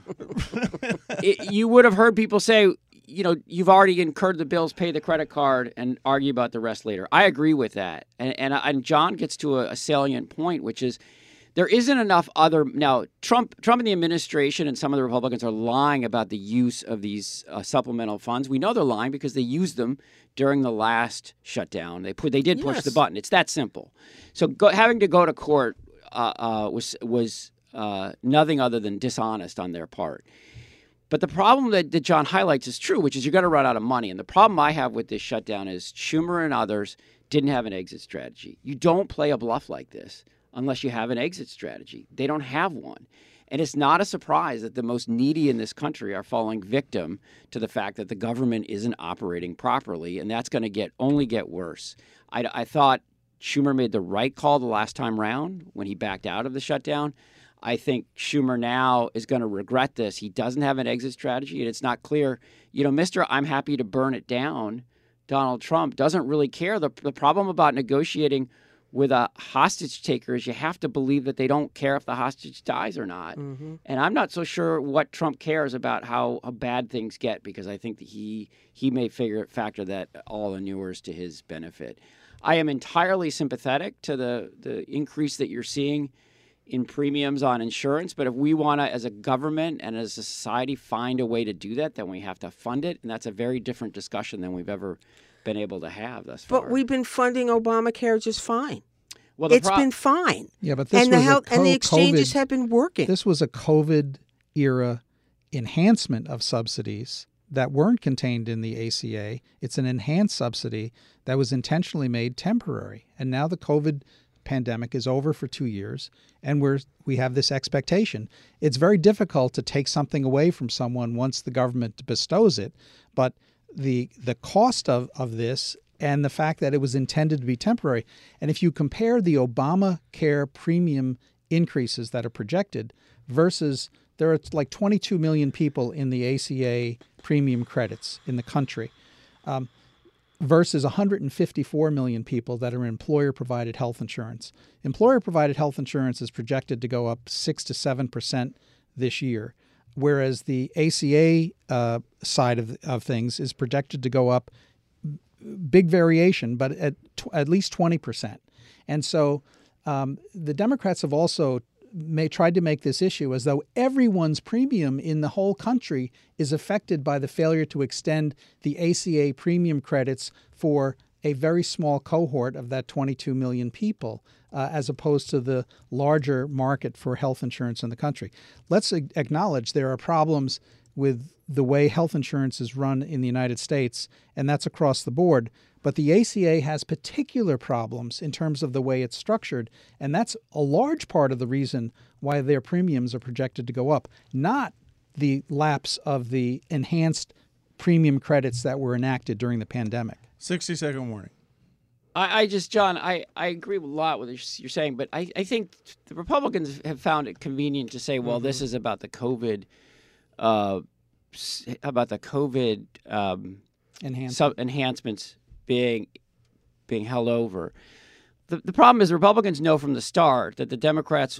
it, you would have heard people say, you know, you've already incurred the bills, pay the credit card, and argue about the rest later. I agree with that. And and, and John gets to a, a salient point, which is there isn't enough other – now, Trump Trump and the administration and some of the Republicans are lying about the use of these uh, supplemental funds. We know they're lying because they used them during the last shutdown. They put they did push Yes. the button. It's that simple. So go, having to go to court uh, uh, was was uh, nothing other than dishonest on their part. But the problem that, that John highlights is true, which is you're going to run out of money. And the problem I have with this shutdown is Schumer and others didn't have an exit strategy. You don't play a bluff like this unless you have an exit strategy. They don't have one. And it's not a surprise that the most needy in this country are falling victim to the fact that the government isn't operating properly, and that's going to get only get worse. I, I thought Schumer made the right call the last time round when he backed out of the shutdown. I think Schumer now is going to regret this. He doesn't have an exit strategy, and it's not clear. You know, Mister I'm happy to burn it down, Donald Trump, doesn't really care. The, the problem about negotiating with a hostage taker is you have to believe that they don't care if the hostage dies or not. Mm-hmm. And I'm not so sure what Trump cares about how, how bad things get, because I think that he he may figure factor that all inures to his benefit. I am entirely sympathetic to the, the increase that you're seeing in premiums on insurance, but if we want to, as a government and as a society, find a way to do that, then we have to fund it, and that's a very different discussion than we've ever been able to have thus far. But we've been funding Obamacare just fine. well, the It's pro- been fine. Yeah, but this and the was a health and the co- exchanges COVID have been working. This was a COVID era enhancement of subsidies that weren't contained in the A C A. It's an enhanced subsidy that was intentionally made temporary. And now the COVID pandemic is over for two years, and we're we have this expectation. It's very difficult to take something away from someone once the government bestows it, but the the cost of, of this and the fact that it was intended to be temporary. And if you compare the Obamacare premium increases that are projected versus there are like twenty-two million people in the A C A premium credits in the country, um, versus one hundred fifty-four million people that are employer-provided health insurance. Employer-provided health insurance is projected to go up six to seven percent this year, whereas the A C A uh, side of, of things is projected to go up, big variation, but at at least twenty percent. And so um, the Democrats have also may tried to make this issue as though everyone's premium in the whole country is affected by the failure to extend the A C A premium credits for a very small cohort of that twenty-two million people, uh, as opposed to the larger market for health insurance in the country. Let's a- acknowledge there are problems with the way health insurance is run in the United States, and that's across the board. But the A C A has particular problems in terms of the way it's structured, and that's a large part of the reason why their premiums are projected to go up, not the lapse of the enhanced premium credits that were enacted during the pandemic. sixty second warning. I, I just, John, I, I agree with a lot with what you're saying, but I, I think the Republicans have found it convenient to say, well, mm-hmm. this is about the COVID, uh, about the COVID um, Enhancement. sub- enhancements being being held over. The, the problem is Republicans know from the start that the Democrats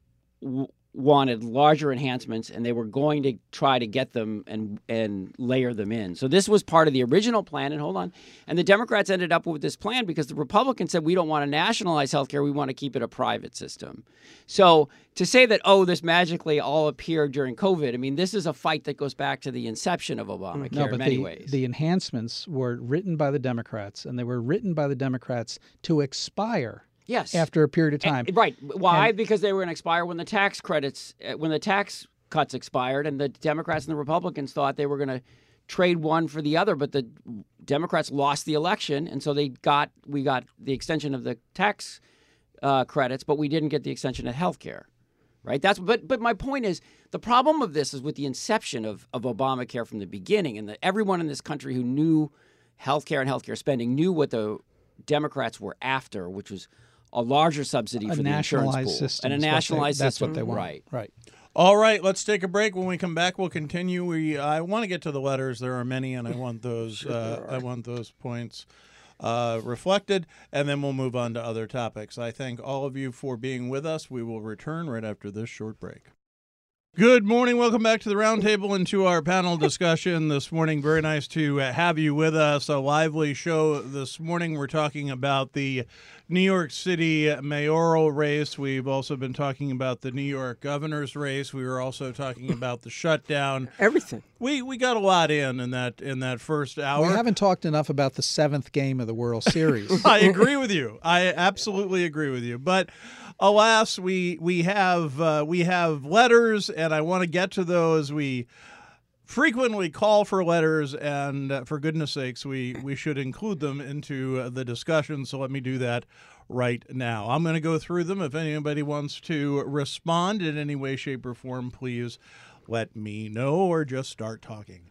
w- wanted larger enhancements, and they were going to try to get them and and layer them in. So this was part of the original plan, and hold on. And the Democrats ended up with this plan because the Republicans said, we don't want to nationalize healthcare, we want to keep it a private system. So to say that, oh, this magically all appeared during COVID, I mean, this is a fight that goes back to the inception of Obamacare no, but in many the, ways. The enhancements were written by the Democrats, and they were written by the Democrats to expire Yes. after a period of time. And, right. Why? And, because they were going to expire when the tax credits, when the tax cuts expired, and the Democrats and the Republicans thought they were going to trade one for the other, but the Democrats lost the election, and so they got we got the extension of the tax uh, credits, but we didn't get the extension of health care. Right. That's but but my point is the problem of this is with the inception of, of Obamacare from the beginning, and that everyone in this country who knew healthcare and healthcare spending knew what the Democrats were after, which was a larger subsidy a for the insurance pool system and a nationalized they, that's system. what they want. Right. Right. All right, let's take a break. When we come back, we'll continue. We I want to get to the letters. There are many, and I want those. Sure uh, I want those points uh, reflected, and then we'll move on to other topics. I thank all of you for being with us. We will return right after this short break. Good morning. Welcome back to the Roundtable and to our panel discussion this morning. Very nice to have you with us. A lively show this morning. We're talking about the New York City mayoral race. We've also been talking about the New York governor's race. We were also talking about the shutdown. Everything. We we got a lot in in that in that first hour. We haven't talked enough about the seventh game of the World Series. I agree with you. I absolutely agree with you. But alas, we we have uh, we have letters, and I want to get to those. We frequently call for letters, and uh, for goodness sakes, we, we should include them into uh, the discussion. So let me do that right now. I'm going to go through them. If anybody wants to respond in any way, shape, or form, please let me know, or just start talking.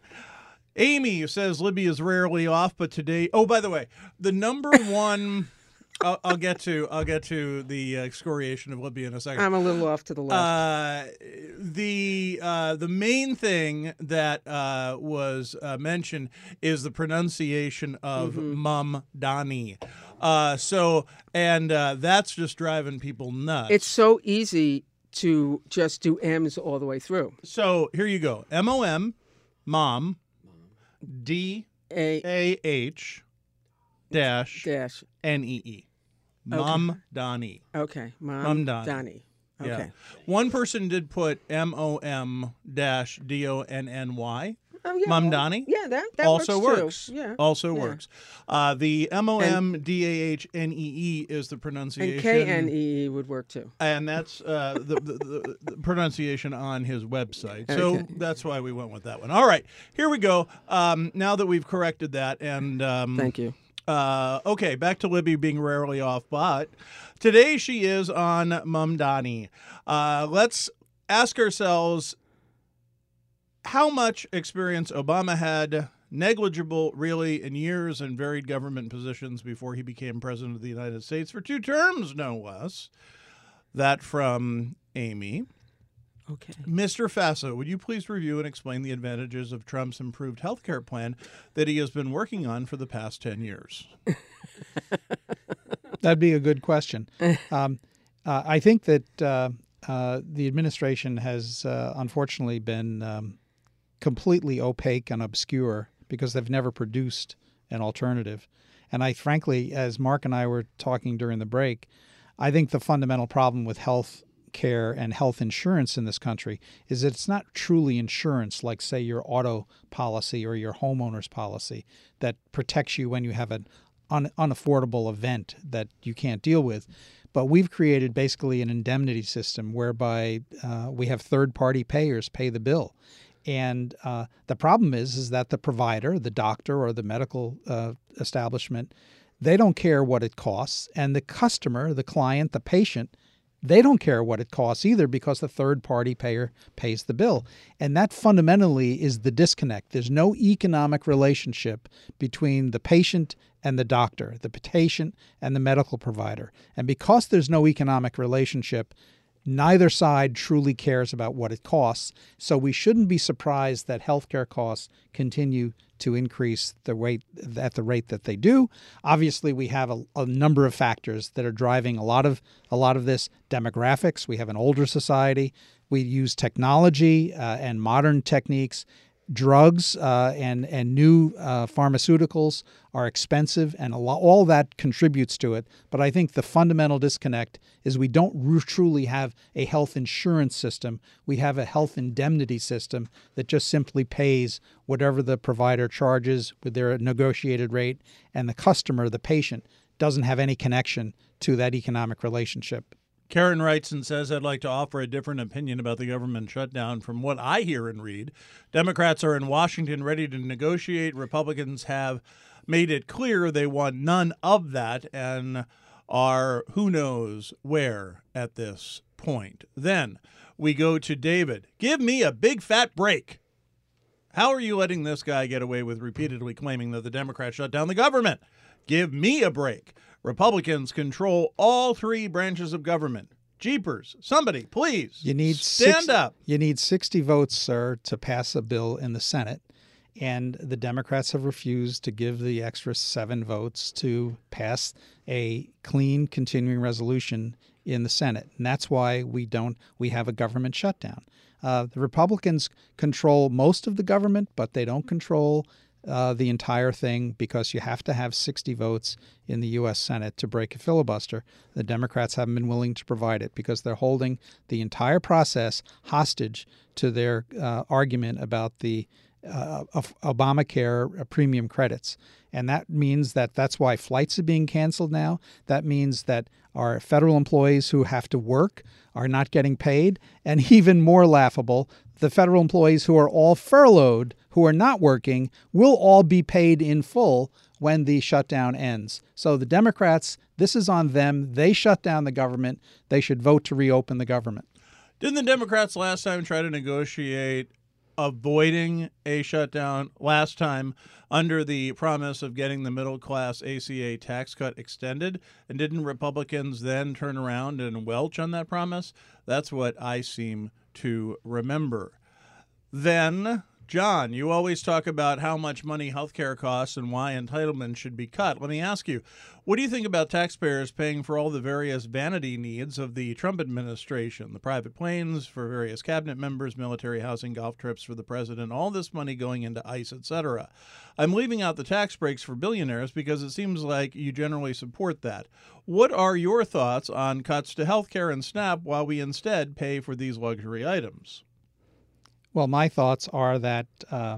Amy says Libby is rarely off, but today. Oh, by the way, the number one. I'll, I'll get to I'll get to the excoriation of Libby in a second. I'm a little off to the left. Uh, the uh, the main thing that uh, was uh, mentioned is the pronunciation of mm-hmm. Mum Donnie. Uh, so and uh, that's just driving people nuts. It's so easy to just do M's all the way through. So here you go. M O M, Mom, D A A H dash dash N E E. Mum Okay. Donnie. Okay, Mom, Mum Donnie. Donnie. Okay. Yeah. One person did put M O M dash D O N N Y. Oh, yeah. Mamdani? Yeah, that, that also works. works. Too. Yeah. Also Yeah. works. Uh, the M O M D A H N E E is the pronunciation. And K N E E would work too. And that's uh, the, the, the, the pronunciation on his website. So Okay. that's why we went with that one. All right, here we go. Um, now that we've corrected that, and um, Thank you. Uh, okay, back to Libby being rarely off, but today she is on Mamdani. Uh, let's ask ourselves how much experience Obama had, negligible really, in years and varied government positions before he became president of the United States for two terms, no less. That from Amy. Okay. Mister Faso, would you please review and explain the advantages of Trump's improved health care plan that he has been working on for the past ten years? That'd be a good question. Um, uh, I think that uh, uh, the administration has uh, unfortunately been um, completely opaque and obscure because they've never produced an alternative. And I frankly, as Mark and I were talking during the break, I think the fundamental problem with health care and health insurance in this country is that it's not truly insurance like, say, your auto policy or your homeowner's policy that protects you when you have an un- unaffordable event that you can't deal with. But we've created basically an indemnity system whereby uh, we have third-party payers pay the bill. And uh, the problem is, is that the provider, the doctor or the medical uh, establishment, they don't care what it costs. And the customer, the client, the patient, they don't care what it costs either because the third-party payer pays the bill. And that fundamentally is the disconnect. There's no economic relationship between the patient and the doctor, the patient and the medical provider. And because there's no economic relationship, neither side truly cares about what it costs. So we shouldn't be surprised that healthcare costs continue to increase the rate at the rate that they do. Obviously, we have a, a number of factors that are driving a lot of a lot of this. Demographics. We have an older society. We use technology uh, and modern techniques. Drugs uh, and and new uh, pharmaceuticals are expensive, and a lot, all that contributes to it. But I think the fundamental disconnect is we don't r- truly have a health insurance system. We have a health indemnity system that just simply pays whatever the provider charges with their negotiated rate, and the customer, the patient, doesn't have any connection to that economic relationship. Karen writes and says, I'd like to offer a different opinion about the government shutdown. From what I hear and read, Democrats are in Washington ready to negotiate. Republicans have made it clear they want none of that and are who knows where at this point. Then we go to David. Give me a big fat break. How are you letting this guy get away with repeatedly claiming that the Democrats shut down the government? Give me a break. Republicans control all three branches of government. Jeepers, somebody, please You need stand six, up. You need sixty votes, sir, to pass a bill in the Senate. And the Democrats have refused to give the extra seven votes to pass a clean continuing resolution in the Senate. And that's why we don't we have a government shutdown. Uh, the Republicans control most of the government, but they don't control Uh, the entire thing because you have to have sixty votes in the U S Senate to break a filibuster. The Democrats haven't been willing to provide it because they're holding the entire process hostage to their uh, argument about the uh, of Obamacare premium credits. And that means that that's why flights are being canceled now. That means that our federal employees who have to work are not getting paid. And even more laughable, the federal employees who are all furloughed, who are not working, will all be paid in full when the shutdown ends. So the Democrats, this is on them. They shut down the government. They should vote to reopen the government. Didn't the Democrats last time try to negotiate avoiding a shutdown last time under the promise of getting the middle class A C A tax cut extended? And didn't Republicans then turn around and welch on that promise? That's what I seem to remember. Then, John, you always talk about how much money healthcare costs and why entitlements should be cut. Let me ask you, what do you think about taxpayers paying for all the various vanity needs of the Trump administration? The private planes for various cabinet members, military housing, golf trips for the president, all this money going into ICE, et cetera. I'm leaving out the tax breaks for billionaires because it seems like you generally support that. What are your thoughts on cuts to healthcare and SNAP while we instead pay for these luxury items? Well, my thoughts are that um,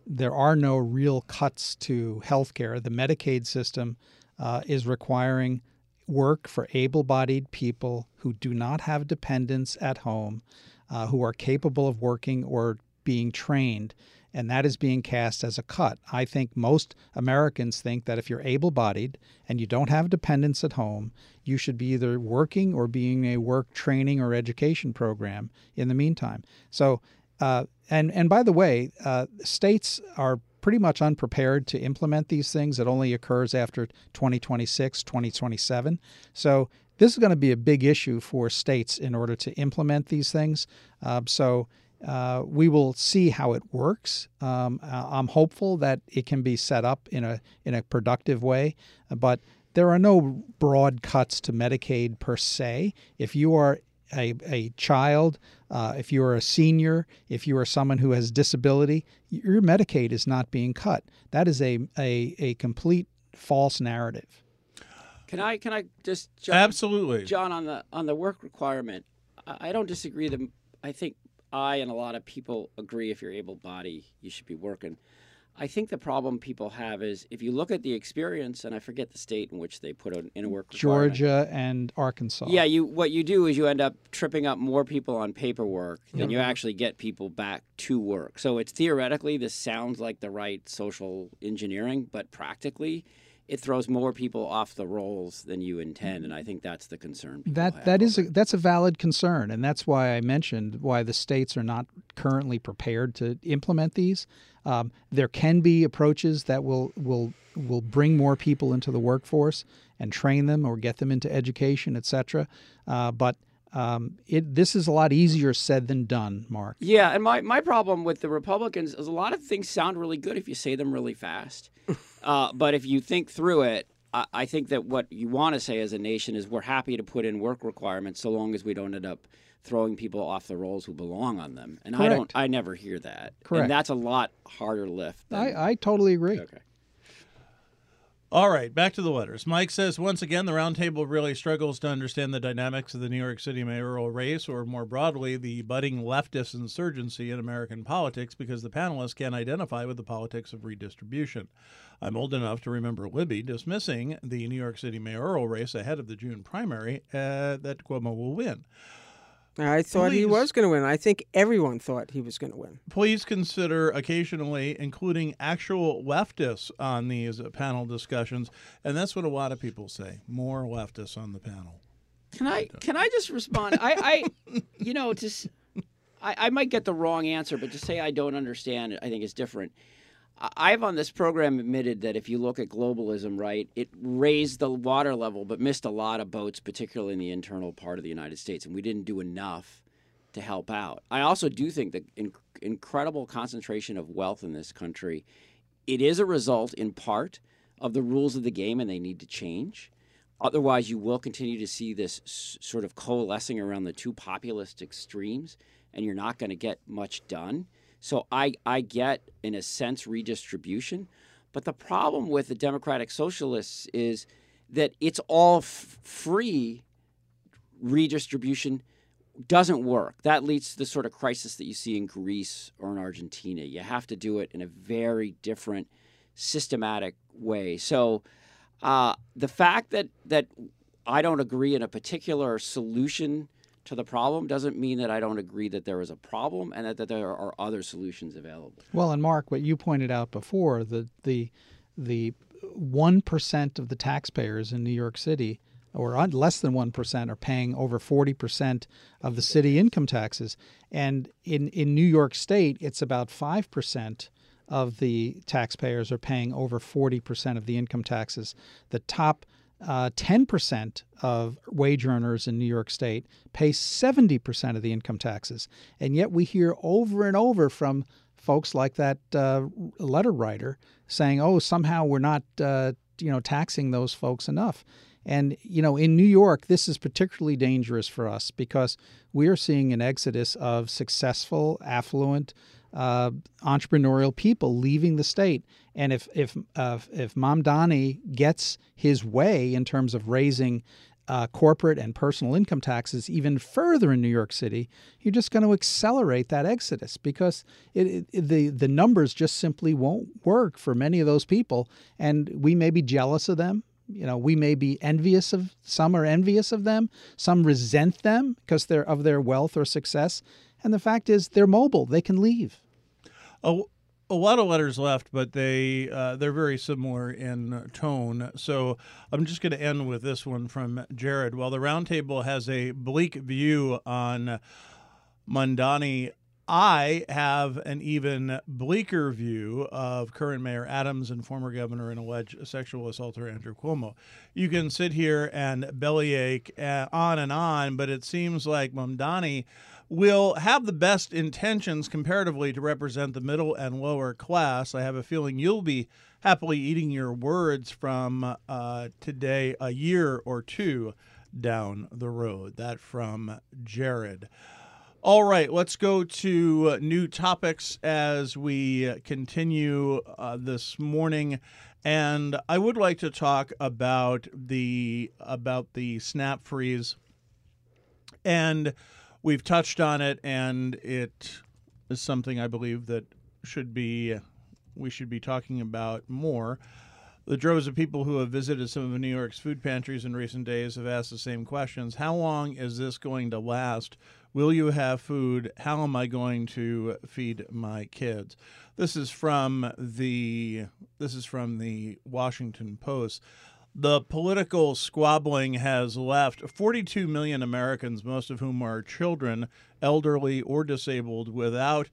there are no real cuts to health care. The Medicaid system uh, is requiring work for able-bodied people who do not have dependents at home, uh, who are capable of working or being trained, and that is being cast as a cut. I think most Americans think that if you're able-bodied and you don't have dependents at home, you should be either working or being a work training or education program in the meantime. So, uh, and and by the way, uh, states are pretty much unprepared to implement these things. It only occurs after twenty twenty-six, twenty twenty-seven. So this is going to be a big issue for states in order to implement these things. Uh, so uh, we will see how it works. Um, I'm hopeful that it can be set up in a in a productive way, but there are no broad cuts to Medicaid per se. If you are a, a child, uh, if you are a senior, if you are someone who has disability, your Medicaid is not being cut. That is a a, a complete false narrative. Can I can I just John, Absolutely, John, on the on the work requirement? I, I don't disagree. That I think I and a lot of people agree. If you're able-bodied, you should be working. I think the problem people have is if you look at the experience, and I forget the state in which they put in, in a work requirement. Georgia and Arkansas. Yeah, you what you do is you end up tripping up more people on paperwork than you actually get people back to work. So it's theoretically, this sounds like the right social engineering, but practically it throws more people off the rolls than you intend, and I think that's the concern. That have that is a, over it. that's a valid concern, and that's why I mentioned why the states are not currently prepared to implement these. Um, there can be approaches that will will will bring more people into the workforce and train them or get them into education, et cetera. Uh, but um, it this is a lot easier said than done, Mark. Yeah, and my, my problem with the Republicans is a lot of things sound really good if you say them really fast. uh, but if you think through it, I, I think that what you want to say as a nation is we're happy to put in work requirements so long as we don't end up throwing people off the rolls who belong on them. And Correct. I don't I never hear that. Correct. And that's a lot harder lift. Than, I, I totally agree. Okay. All right, back to the letters. Mike says, once again, the roundtable really struggles to understand the dynamics of the New York City mayoral race, or more broadly, the budding leftist insurgency in American politics, because the panelists can't identify with the politics of redistribution. I'm old enough to remember Libby dismissing the New York City mayoral race ahead of the June primary uh, that Cuomo will win. I thought Please. he was going to win. I think everyone thought he was going to win. Please consider occasionally including actual leftists on these panel discussions, and that's what a lot of people say, more leftists on the panel. Can I can I just respond? I, I you know, just I, I might get the wrong answer, but to say I don't understand it, I think is different. I've on this program admitted that if you look at globalism, right, it raised the water level but missed a lot of boats, particularly in the internal part of the United States, and we didn't do enough to help out. I also do think the in, incredible concentration of wealth in this country, it is a result in part of the rules of the game, and they need to change. Otherwise, you will continue to see this s- sort of coalescing around the two populist extremes, and you're not going to get much done. So I, I get, in a sense, redistribution. But the problem with the Democratic Socialists is that it's all f- free redistribution doesn't work. That leads to the sort of crisis that you see in Greece or in Argentina. You have to do it in a very different, systematic way. So uh, the fact that, that I don't agree in a particular solution to the problem doesn't mean that I don't agree that there is a problem and that, that there are other solutions available. Well, and Mark, what you pointed out before, the the the one percent of the taxpayers in New York City, or less than one percent, are paying over forty percent of the city income taxes. And in, in New York State, it's about five percent of the taxpayers are paying over forty percent of the income taxes. The top Uh, ten percent of wage earners in New York State pay seventy percent of the income taxes. And yet we hear over and over from folks like that uh, letter writer saying, oh, somehow we're not uh, you know, taxing those folks enough. And, you know, in New York, this is particularly dangerous for us because we are seeing an exodus of successful, affluent, uh, entrepreneurial people leaving the state. And if if uh, if Mamdani gets his way in terms of raising uh, corporate and personal income taxes even further in New York City, you're just going to accelerate that exodus because it, it, the, the numbers just simply won't work for many of those people. And we may be jealous of them. You know, we may be envious of, some are envious of them. Some resent them because they're of their wealth or success. And the fact is they're mobile. They can leave. Oh. A lot of letters left, but they uh, they're very similar in tone. So I'm just going to end with this one from Jared. While the roundtable has a bleak view on Mamdani, I have an even bleaker view of current Mayor Adams and former governor and alleged sexual assaulter Andrew Cuomo. You can sit here and bellyache uh, on and on, but it seems like Mamdani will have the best intentions comparatively to represent the middle and lower class. I have a feeling you'll be happily eating your words from uh, today a year or two down the road. That from Jared. All right, let's go to new topics as we continue uh, this morning. And I would like to talk about the about the SNAP freeze. And we've touched on it, and it is something I believe that should be we should be talking about more. The droves of people who have visited some of New York's food pantries in recent days have asked the same questions. How long is this going to last? Will you have food? How am I going to feed my kids? This is from the this is from the Washington Post. The political squabbling has left forty-two million Americans, most of whom are children, elderly, or disabled, without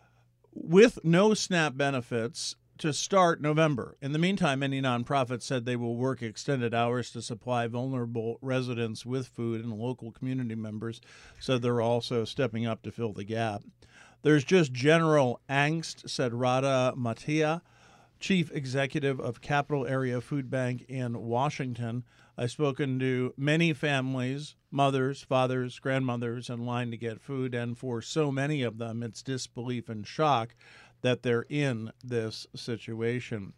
with no SNAP benefits to start November. In the meantime, many nonprofits said they will work extended hours to supply vulnerable residents with food, and local community members said they're also stepping up to fill the gap. There's just general angst, said Radha Matia, chief executive of Capital Area Food Bank in Washington. I've spoken to many families, mothers, fathers, grandmothers in line to get food, and for so many of them, it's disbelief and shock that they're in this situation.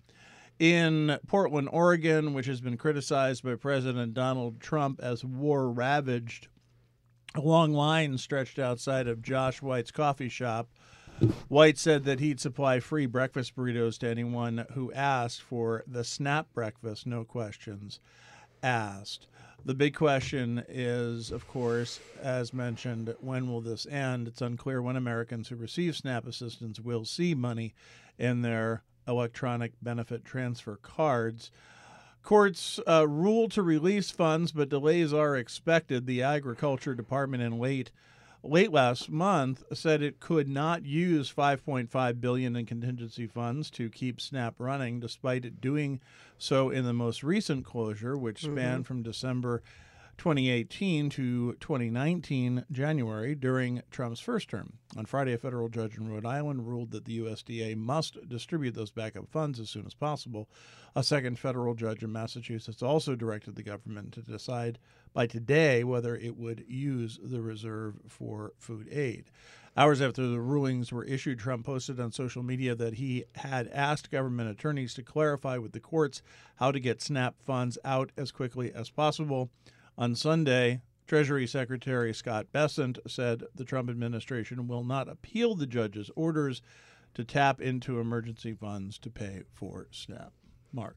In Portland, Oregon, which has been criticized by President Donald Trump as war-ravaged, a long line stretched outside of Josh White's coffee shop. White said that he'd supply free breakfast burritos to anyone who asked for the SNAP breakfast, no questions asked. The big question is, of course, as mentioned, when will this end? It's unclear when Americans who receive SNAP assistance will see money in their electronic benefit transfer cards. Courts uh, ruled to release funds, but delays are expected. The Agriculture Department in late late last month said it could not use five point five billion dollars in contingency funds to keep SNAP running, despite it doing so in the most recent closure, which spanned mm-hmm. from December twenty eighteen to twenty nineteen, January, during Trump's first term. On Friday, a federal judge in Rhode Island ruled that the U S D A must distribute those backup funds as soon as possible. A second federal judge in Massachusetts also directed the government to decide by today whether it would use the reserve for food aid. Hours after the rulings were issued, Trump posted on social media that he had asked government attorneys to clarify with the courts how to get SNAP funds out as quickly as possible. On Sunday, Treasury Secretary Scott Bessent said the Trump administration will not appeal the judge's orders to tap into emergency funds to pay for SNAP. Mark.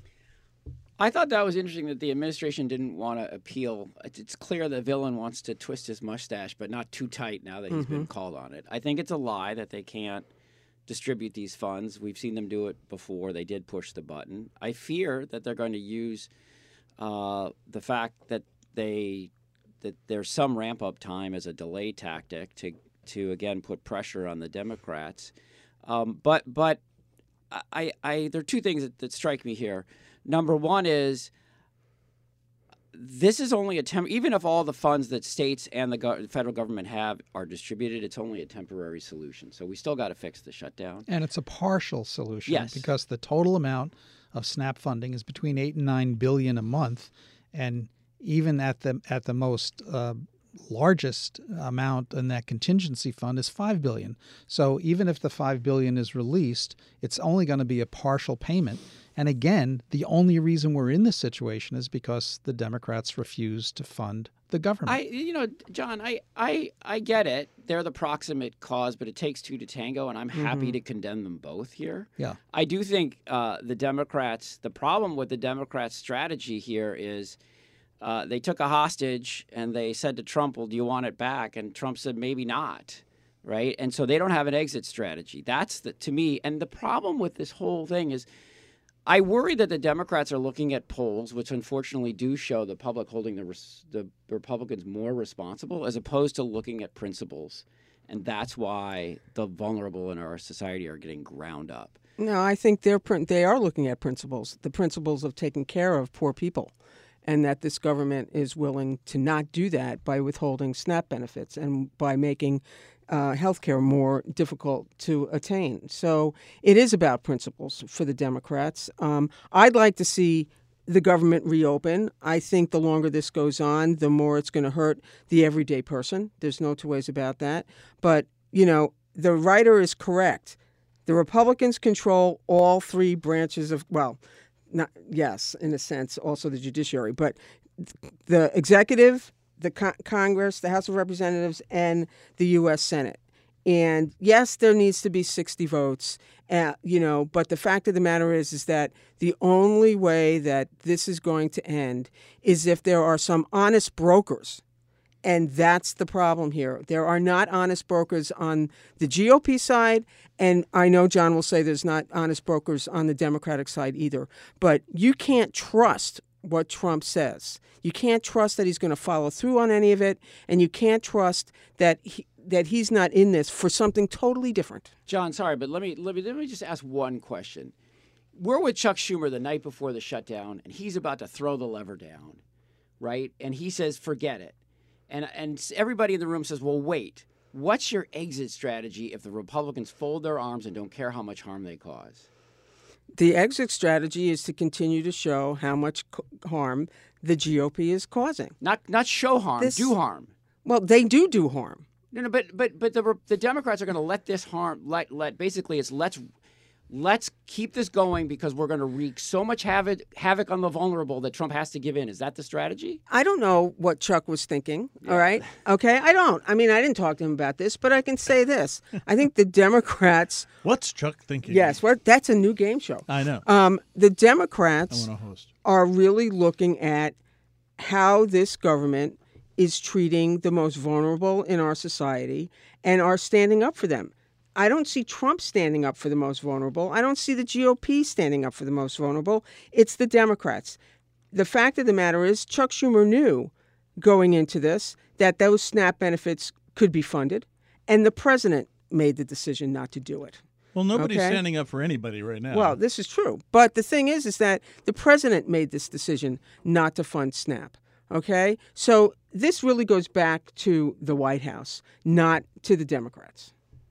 I thought that was interesting that the administration didn't want to appeal. It's clear the villain wants to twist his mustache, but not too tight now that he's mm-hmm. been called on it. I think it's a lie that they can't distribute these funds. We've seen them do it before. They did push the button. I fear that they're going to use uh, the fact that they that there's some ramp-up time as a delay tactic to, to again, put pressure on the Democrats. Um, but but I, I there are two things that, that strike me here. Number one is this is only a temp. Even if all the funds that states and the go- federal government have are distributed, it's only a temporary solution. So we still got to fix the shutdown. And it's a partial solution yes. because the total amount of SNAP funding is between eight and nine billion a month, and even at the at the most uh, largest amount in that contingency fund is five billion. So even if the five billion is released, it's only going to be a partial payment. And again, the only reason we're in this situation is because the Democrats refuse to fund the government. I, you know, John, I, I, I get it. They're the proximate cause, but it takes two to tango, and I'm happy to condemn them both here. Yeah. I do think uh, the Democrats, the problem with the Democrats' strategy here is uh, they took a hostage and they said to Trump, well, do you want it back? And Trump said, maybe not. Right. And so they don't have an exit strategy. That's the, to me. And the problem with this whole thing is I worry that the Democrats are looking at polls, which unfortunately do show the public holding the, the Republicans more responsible, as opposed to looking at principles. And that's why the vulnerable in our society are getting ground up. No, I think they're they are looking at principles, the principles of taking care of poor people, and that this government is willing to not do that by withholding SNAP benefits and by making uh, health care more difficult to attain. So it is about principles for the Democrats. Um, I'd like to see the government reopen. I think the longer this goes on, the more it's going to hurt the everyday person. There's no two ways about that. But, you know, the writer is correct. The Republicans control all three branches of, well, not yes, in a sense, also the judiciary, but the executive, the co- Congress, the House of Representatives, and the U S Senate. And yes, there needs to be sixty votes, uh, you know, but the fact of the matter is, is that the only way that this is going to end is if there are some honest brokers. And that's the problem here. There are not honest brokers on the G O P side, and I know John will say there's not honest brokers on the Democratic side either. But you can't trust what Trump says. You can't trust that he's going to follow through on any of it, and you can't trust that he, that he's not in this for something totally different. John, sorry, but let me let me let me just ask one question. We're with Chuck Schumer the night before the shutdown, and he's about to throw the lever down, right? And he says, "Forget it." And and everybody in the room says, well, wait, what's your exit strategy if the Republicans fold their arms and don't care how much harm they cause? The exit strategy is to continue to show how much co- harm the G O P is causing. Not not show harm, This- do harm. Well, they do do harm. No, no, but but but the the Democrats are going to let this harm let let basically it's let's let's keep this going because we're going to wreak so much havoc havoc on the vulnerable that Trump has to give in. Is that the strategy? I don't know what Chuck was thinking, all right? Okay, I don't. I mean, I didn't talk to him about this, but I can say this. I think the Democrats, What's Chuck thinking? yes, well, that's a new game show. I know. Um, the I Democrats want to host. are really looking at how this government is treating the most vulnerable in our society and are standing up for them. I don't see Trump standing up for the most vulnerable. I don't see the G O P standing up for the most vulnerable. It's the Democrats. The fact of the matter is, Chuck Schumer knew going into this that those SNAP benefits could be funded, and the president made the decision not to do it. Well, nobody's Okay. standing up for anybody right now. Well, this is true. But the thing is, is that the president made this decision not to fund SNAP. Okay? So this really goes back to the White House, not to the Democrats.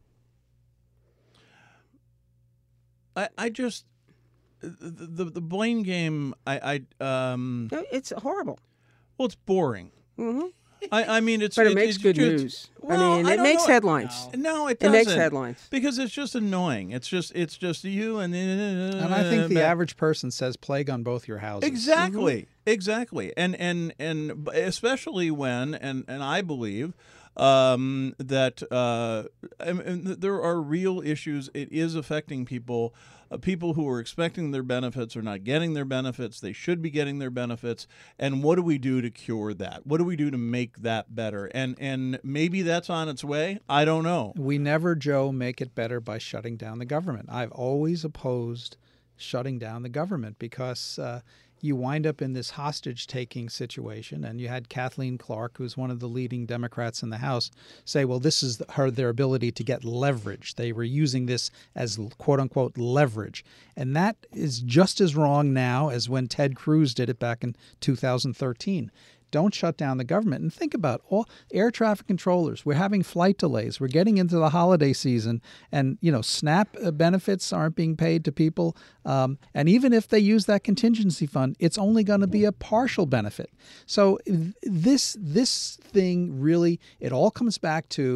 I, I just the, the the blame game. I, I um. It's horrible. Well, it's boring. hmm I, I mean, it's But it it- makes it's good just- news. Well, I mean, I it don't makes know. headlines. No, it It doesn't. makes headlines. Because it's just annoying. It's just it's just you and And I think the average person says plague on both your houses. Exactly, exactly, and and and especially when and and I believe um, that uh, I mean, there are real issues. It is affecting people. Uh, people who are expecting their benefits are not getting their benefits. They should be getting their benefits. And what do we do to cure that? What do we do to make that better? And and maybe that's on its way. I don't know. We never, Joe, make it better by shutting down the government. I've always opposed shutting down the government because uh, you wind up in this hostage-taking situation. And you had Kathleen Clark, who's one of the leading Democrats in the House, say, well, this is her their ability to get leverage. They were using this as, quote-unquote, leverage. And that is just as wrong now as when Ted Cruz did it back in two thousand thirteen. Don't shut down the government. And think about all air traffic controllers. We're having flight delays. We're getting into the holiday season, and you know, SNAP benefits aren't being paid to people. Um, and even if they use that contingency fund, it's only going to be a partial benefit. So this this thing really, it all comes back to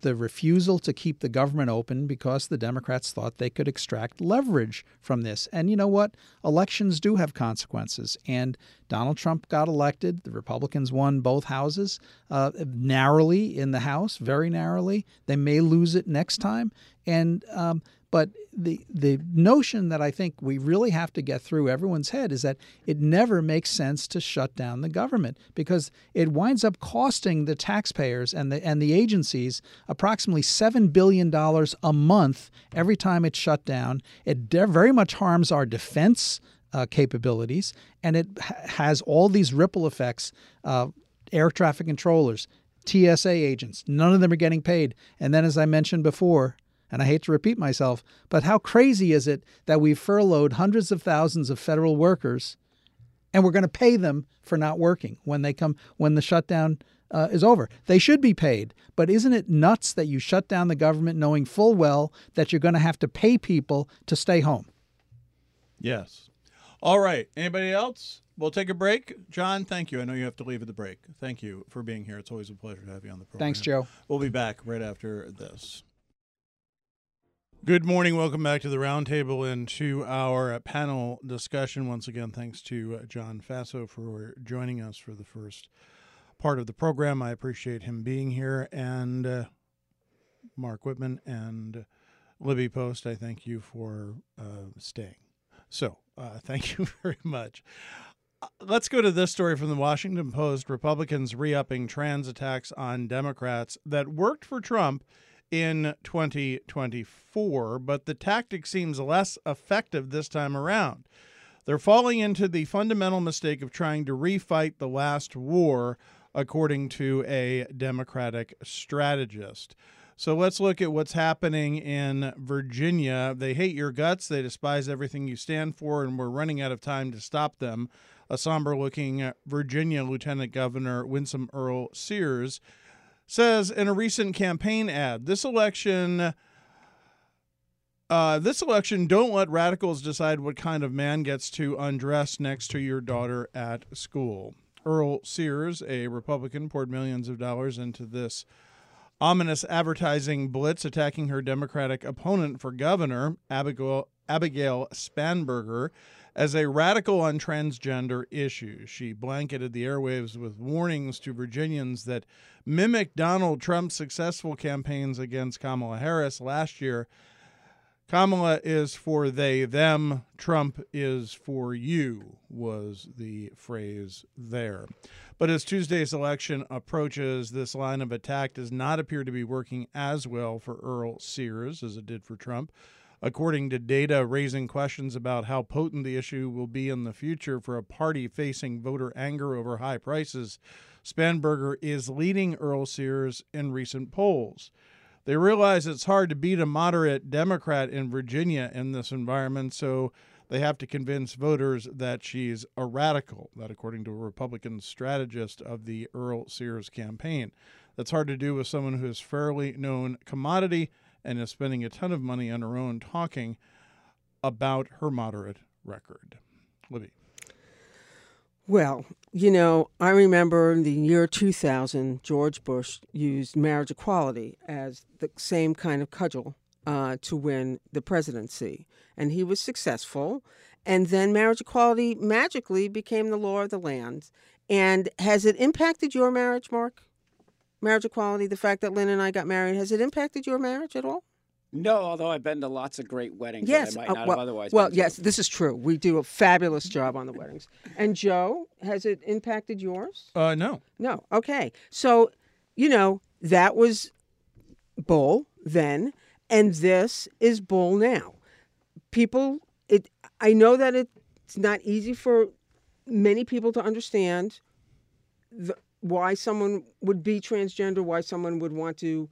the refusal to keep the government open because the Democrats thought they could extract leverage from this. And you know what? Elections do have consequences. And Donald Trump got elected. The Republicans won both houses uh, narrowly in the House, very narrowly. They may lose it next time. And um, but the the notion that I think we really have to get through everyone's head is that it never makes sense to shut down the government, because it winds up costing the taxpayers and the and the agencies approximately seven billion dollars a month every time it's shut down. It de- very much harms our defense uh, capabilities, and it ha- has all these ripple effects. Uh, air traffic controllers, T S A agents, none of them are getting paid. And then, as I mentioned before, and I hate to repeat myself, but how crazy is it that we've furloughed hundreds of thousands of federal workers and we're going to pay them for not working when they come, when the shutdown uh, is over? They should be paid. But isn't it nuts that you shut down the government knowing full well that you're going to have to pay people to stay home? Yes. All right. Anybody else? We'll take a break. John, thank you. I know you have to leave at the break. Thank you for being here. It's always a pleasure to have you on the program. Thanks, Joe. We'll be back right after this. Good morning. Welcome back to the Roundtable and to our panel discussion. Once again, thanks to uh, John Faso for joining us for the first part of the program. I appreciate him being here. And uh, Mark Whitman and Libby Post, I thank you for uh, staying. So uh, thank you very much. Uh, let's go to this story from the Washington Post. Republicans re-upping trans attacks on Democrats that worked for Trump in twenty twenty-four, but the tactic seems less effective this time around. They're falling into the fundamental mistake of trying to refight the last war, according to a Democratic strategist. So let's look at what's happening in Virginia. They hate your guts. They despise everything you stand for, and we're running out of time to stop them. A somber-looking Virginia Lieutenant Governor Winsome Earl Sears says in a recent campaign ad, this election, uh, this election, don't let radicals decide what kind of man gets to undress next to your daughter at school. Earl Sears, a Republican, poured millions of dollars into this ominous advertising blitz, attacking her Democratic opponent for governor, Abigail, Abigail Spanberger, as a radical on transgender issues. She blanketed the airwaves with warnings to Virginians that mimicked Donald Trump's successful campaigns against Kamala Harris last year. Kamala is for they, them. Trump is for you, was the phrase there. But as Tuesday's election approaches, this line of attack does not appear to be working as well for Earl Sears as it did for Trump. According to data raising questions about how potent the issue will be in the future for a party facing voter anger over high prices, Spanberger is leading Earl Sears in recent polls. They realize it's hard to beat a moderate Democrat in Virginia in this environment, so they have to convince voters that she's a radical. That, according to a Republican strategist of the Earl Sears campaign. That's hard to do with someone who is fairly known commodity and is spending a ton of money on her own talking about her moderate record. Libby. Well, you know, I remember in the year two thousand, George Bush used marriage equality as the same kind of cudgel uh, to win the presidency. And he was successful. And then marriage equality magically became the law of the land. And has it impacted your marriage, Mark? Marriage equality, the fact that Lynn and I got married, has it impacted your marriage at all? No, although I've been to lots of great weddings Yes, that I might uh, not well, have otherwise well been to. yes, this is true. We do a fabulous job on the weddings. And Joe, has it impacted yours? Uh, no. No. Okay. So, you know, that was bull then, and this is bull now. People, it. I know that it's not easy for many people to understand the, why someone would be transgender, why someone would want to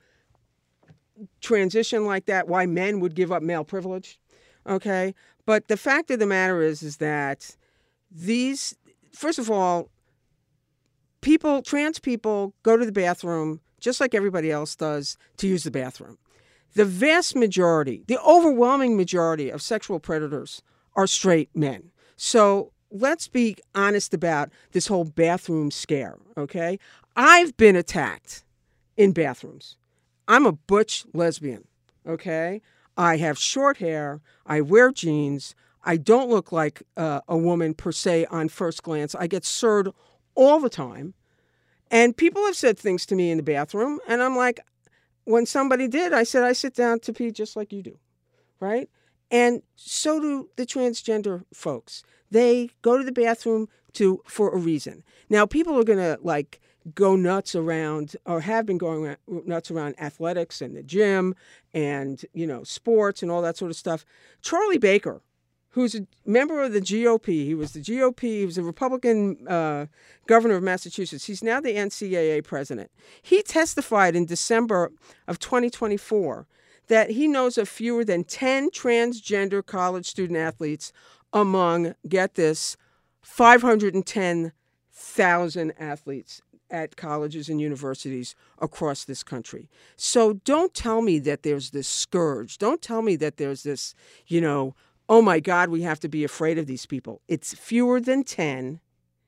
transition like that, why men would give up male privilege, okay? But the fact of the matter is, is that these, first of all, people, trans people go to the bathroom just like everybody else does to use the bathroom. The vast majority, the overwhelming majority of sexual predators are straight men. So let's be honest about this whole bathroom scare, okay? I've been attacked in bathrooms. I'm a butch lesbian, okay? I have short hair. I wear jeans. I don't look like uh, a woman per se on first glance. I get served all the time. And people have said things to me in the bathroom, and I'm like, when somebody did, I said, I sit down to pee just like you do, right? And so do the transgender folks. They go to the bathroom to for a reason. Now, people are going to, like, go nuts around, or have been going nuts around athletics and the gym and, you know, sports and all that sort of stuff. Charlie Baker, who's a member of the G O P. He was the G O P. He was a Republican uh, governor of Massachusetts. He's now the N C double A president. He testified in December of twenty twenty-four that he knows of fewer than ten transgender college student athletes among, get this, five hundred ten thousand athletes at colleges and universities across this country. So don't tell me that there's this scourge. Don't tell me that there's this, you know, oh my God, we have to be afraid of these people. It's fewer than ten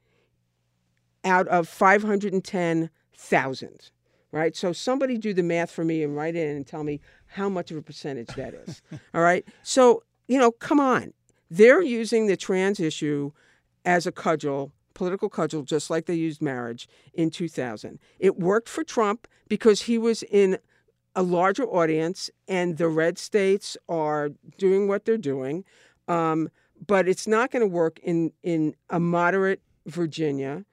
out of five hundred ten thousand, right? So somebody do the math for me and write in and tell me how much of a percentage that is, all right? So, you know, come on. They're using the trans issue as a cudgel, political cudgel, just like they used marriage in two thousand. It worked for Trump because he was in a larger audience, and the red states are doing what they're doing. Um, but it's not going to work in, in a moderate Virginia,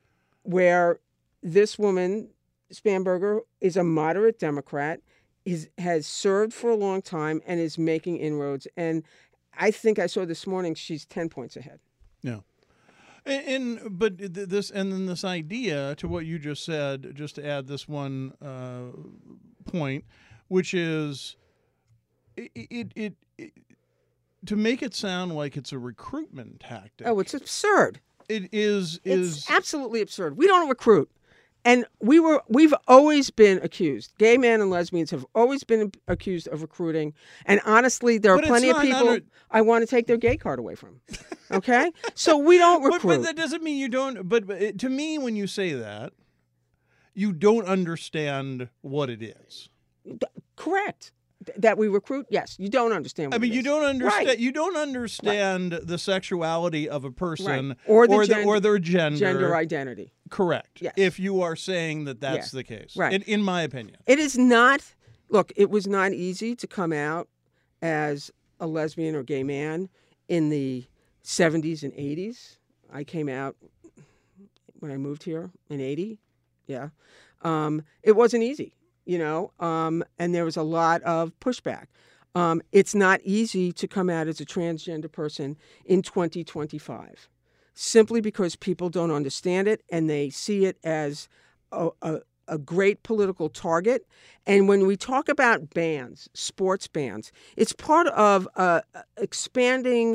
where this woman, Spanberger, is a moderate Democrat, is, has served for a long time, and is making inroads. And I think I saw this morning she's ten points ahead. Yeah. And, and but th- this and then this idea to what you just said, just to add this one uh, point, which is it, it, it, it to make it sound like it's a recruitment tactic. Oh, it's absurd. It is is It's absolutely absurd. We don't recruit. And we were, we've always been accused. Gay men and lesbians have always been accused of recruiting. And honestly, there are But it's plenty of not people under- I want to take their gay card away from. Okay? So we don't But, recruit. but that doesn't mean you don't. But, but it, to me, when you say that, you don't understand what it is. Correct. Th- That we recruit? Yes. You don't understand what I mean, it you is. don't understand. Right. You don't understand the sexuality of a person Right. Or the or, gen- or their gender. Gender identity. Correct. Yes. If you are saying that that's Yeah. the case, Right. in, in my opinion. It is not, look, it was not easy to come out as a lesbian or gay man in the seventies and eighties. I came out when I moved here in eighty. Yeah. Um, it wasn't easy, you know, um, and there was a lot of pushback. Um, it's not easy to come out as a transgender person in twenty twenty-five, simply because people don't understand it and they see it as a, a, a great political target. And when we talk about bans, sports bans, it's part of uh, expanding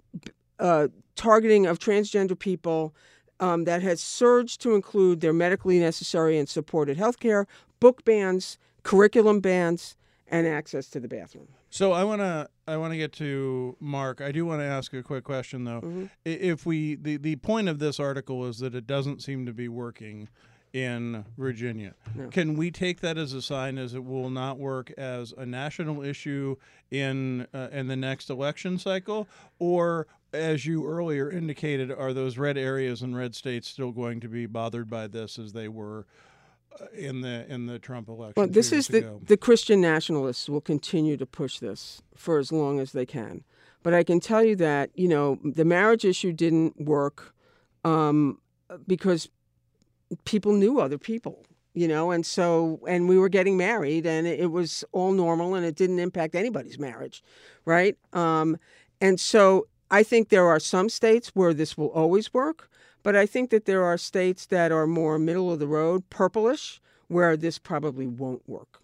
uh, targeting of transgender people um, that has surged to include their medically necessary and supported health care, book bans, curriculum bans, and access to the bathroom. So I want to I want to get to Mark. I do want to ask a quick question though. Mm-hmm. I If we the, the point of this article is that it doesn't seem to be working in Virginia. No. Can we take that as a sign as it will not work as a national issue in uh, in the next election cycle, or as you earlier indicated, are those red areas and red states still going to be bothered by this as they were uh, in the in the Trump election? Well, this two is years the, ago? the Christian nationalists will continue to push this for as long as they can. But I can tell you that, you know, the marriage issue didn't work um, because people knew other people, you know, and so, and we were getting married and it, it was all normal and it didn't impact anybody's marriage, right? Um, and so I think there are some states where this will always work, but I think that there are states that are more middle of the road, purplish, where this probably won't work.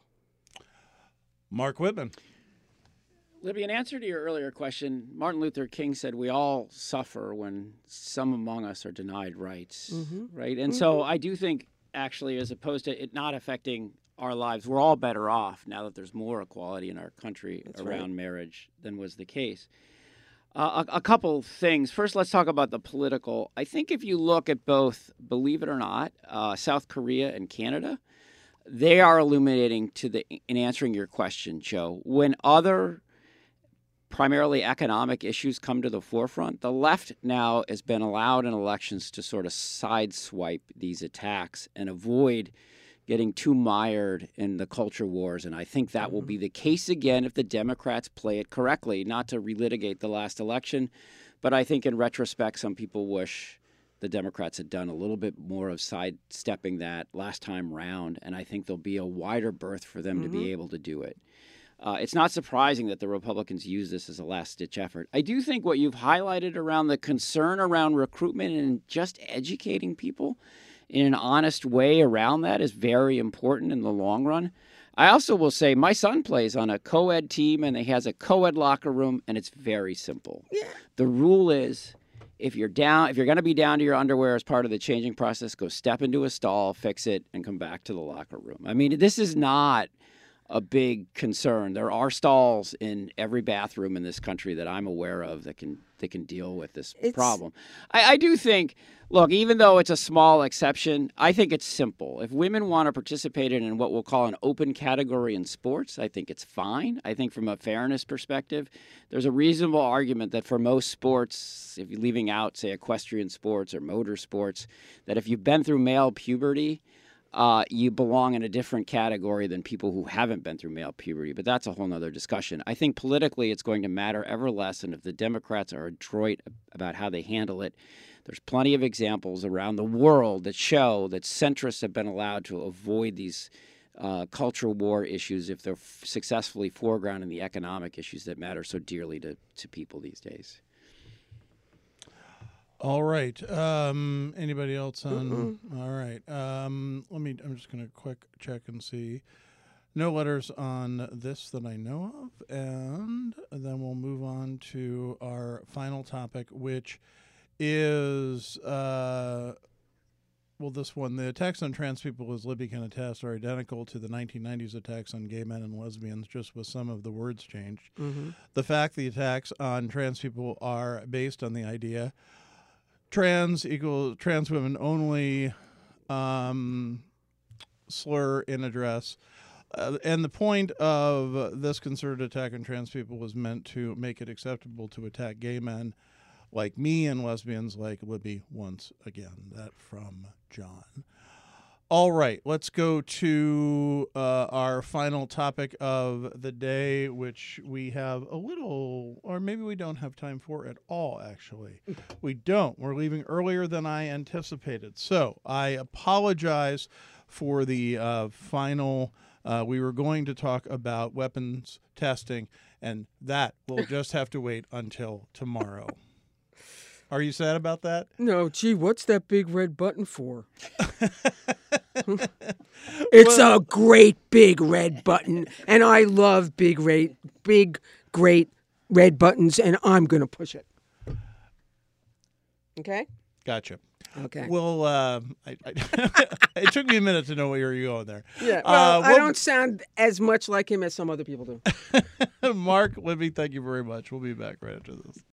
Mark Whitman. Libby, in answer to your earlier question, Martin Luther King said we all suffer when some among us are denied rights, Mhm. right? And Mhm. so I do think, actually, as opposed to it not affecting our lives, we're all better off now that there's more equality in our country That's around right. marriage than was the case. Uh, a, a couple things. First, let's talk about the political. I think if you look at both, believe it or not, uh, South Korea and Canada, they are illuminating to the in answering your question, Joe. When other primarily economic issues come to the forefront, the left now has been allowed in elections to sort of sideswipe these attacks and avoid getting too mired in the culture wars. And I think that will be the case again if the Democrats play it correctly, not to relitigate the last election. But I think in retrospect, some people wish the Democrats had done a little bit more of sidestepping that last time round. And I think there'll be a wider berth for them mm-hmm. to be able to do it. Uh, it's not surprising that the Republicans use this as a last-ditch effort. I do think what you've highlighted around the concern around recruitment and just educating people in an honest way around that is very important in the long run. I also will say my son plays on a co-ed team, and he has a co-ed locker room, and it's very simple. Yeah. The rule is if you're down, if you're going to be down to your underwear as part of the changing process, go step into a stall, fix it, and come back to the locker room. I mean, this is not a big concern. There are stalls in every bathroom in this country that I'm aware of that can that can deal with this it's... problem. I, I do think, look, even though it's a small exception, I think it's simple. If women want to participate in what we'll call an open category in sports, I think it's fine. I think from a fairness perspective, there's a reasonable argument that for most sports, if you're leaving out, say, equestrian sports or motor sports, that if you've been through male puberty, Uh, you belong in a different category than people who haven't been through male puberty. But that's a whole nother discussion. I think politically it's going to matter ever less. And if the Democrats are adroit about how they handle it, there's plenty of examples around the world that show that centrists have been allowed to avoid these uh, cultural war issues if they're f- successfully foregrounding the economic issues that matter so dearly to, to people these days. All right. Um, anybody else on? Mm-mm. All right. Um, let me. I'm just going to quick check and see. No letters on this that I know of, and then we'll move on to our final topic, which is uh, well, this one. The attacks on trans people, as Libby can attest, are identical to the nineteen nineties attacks on gay men and lesbians, just with some of the words changed. Mm-hmm. The fact the attacks on trans people are based on the idea trans equal trans women only um, slur in address. Uh, and the point of this concerted attack on trans people was meant to make it acceptable to attack gay men like me and lesbians like Libby once again. That from John. All right, let's go to uh, our final topic of the day, which we have a little, or maybe we don't have time for at all, actually. We don't. We're leaving earlier than I anticipated. So I apologize for the uh, final. Uh, we were going to talk about weapons testing, and that will just have to wait until tomorrow. Are you sad about that? No, gee, what's that big red button for? It's well, a great big red button, and I love big, red, big, great red buttons, and I'm going to push it. Okay? Gotcha. Okay. Well, uh, I, I, it took me a minute to know where you were going there. Yeah. Well, uh, well, I don't sound as much like him as some other people do. Mark, Libby, thank you very much. We'll be back right after this.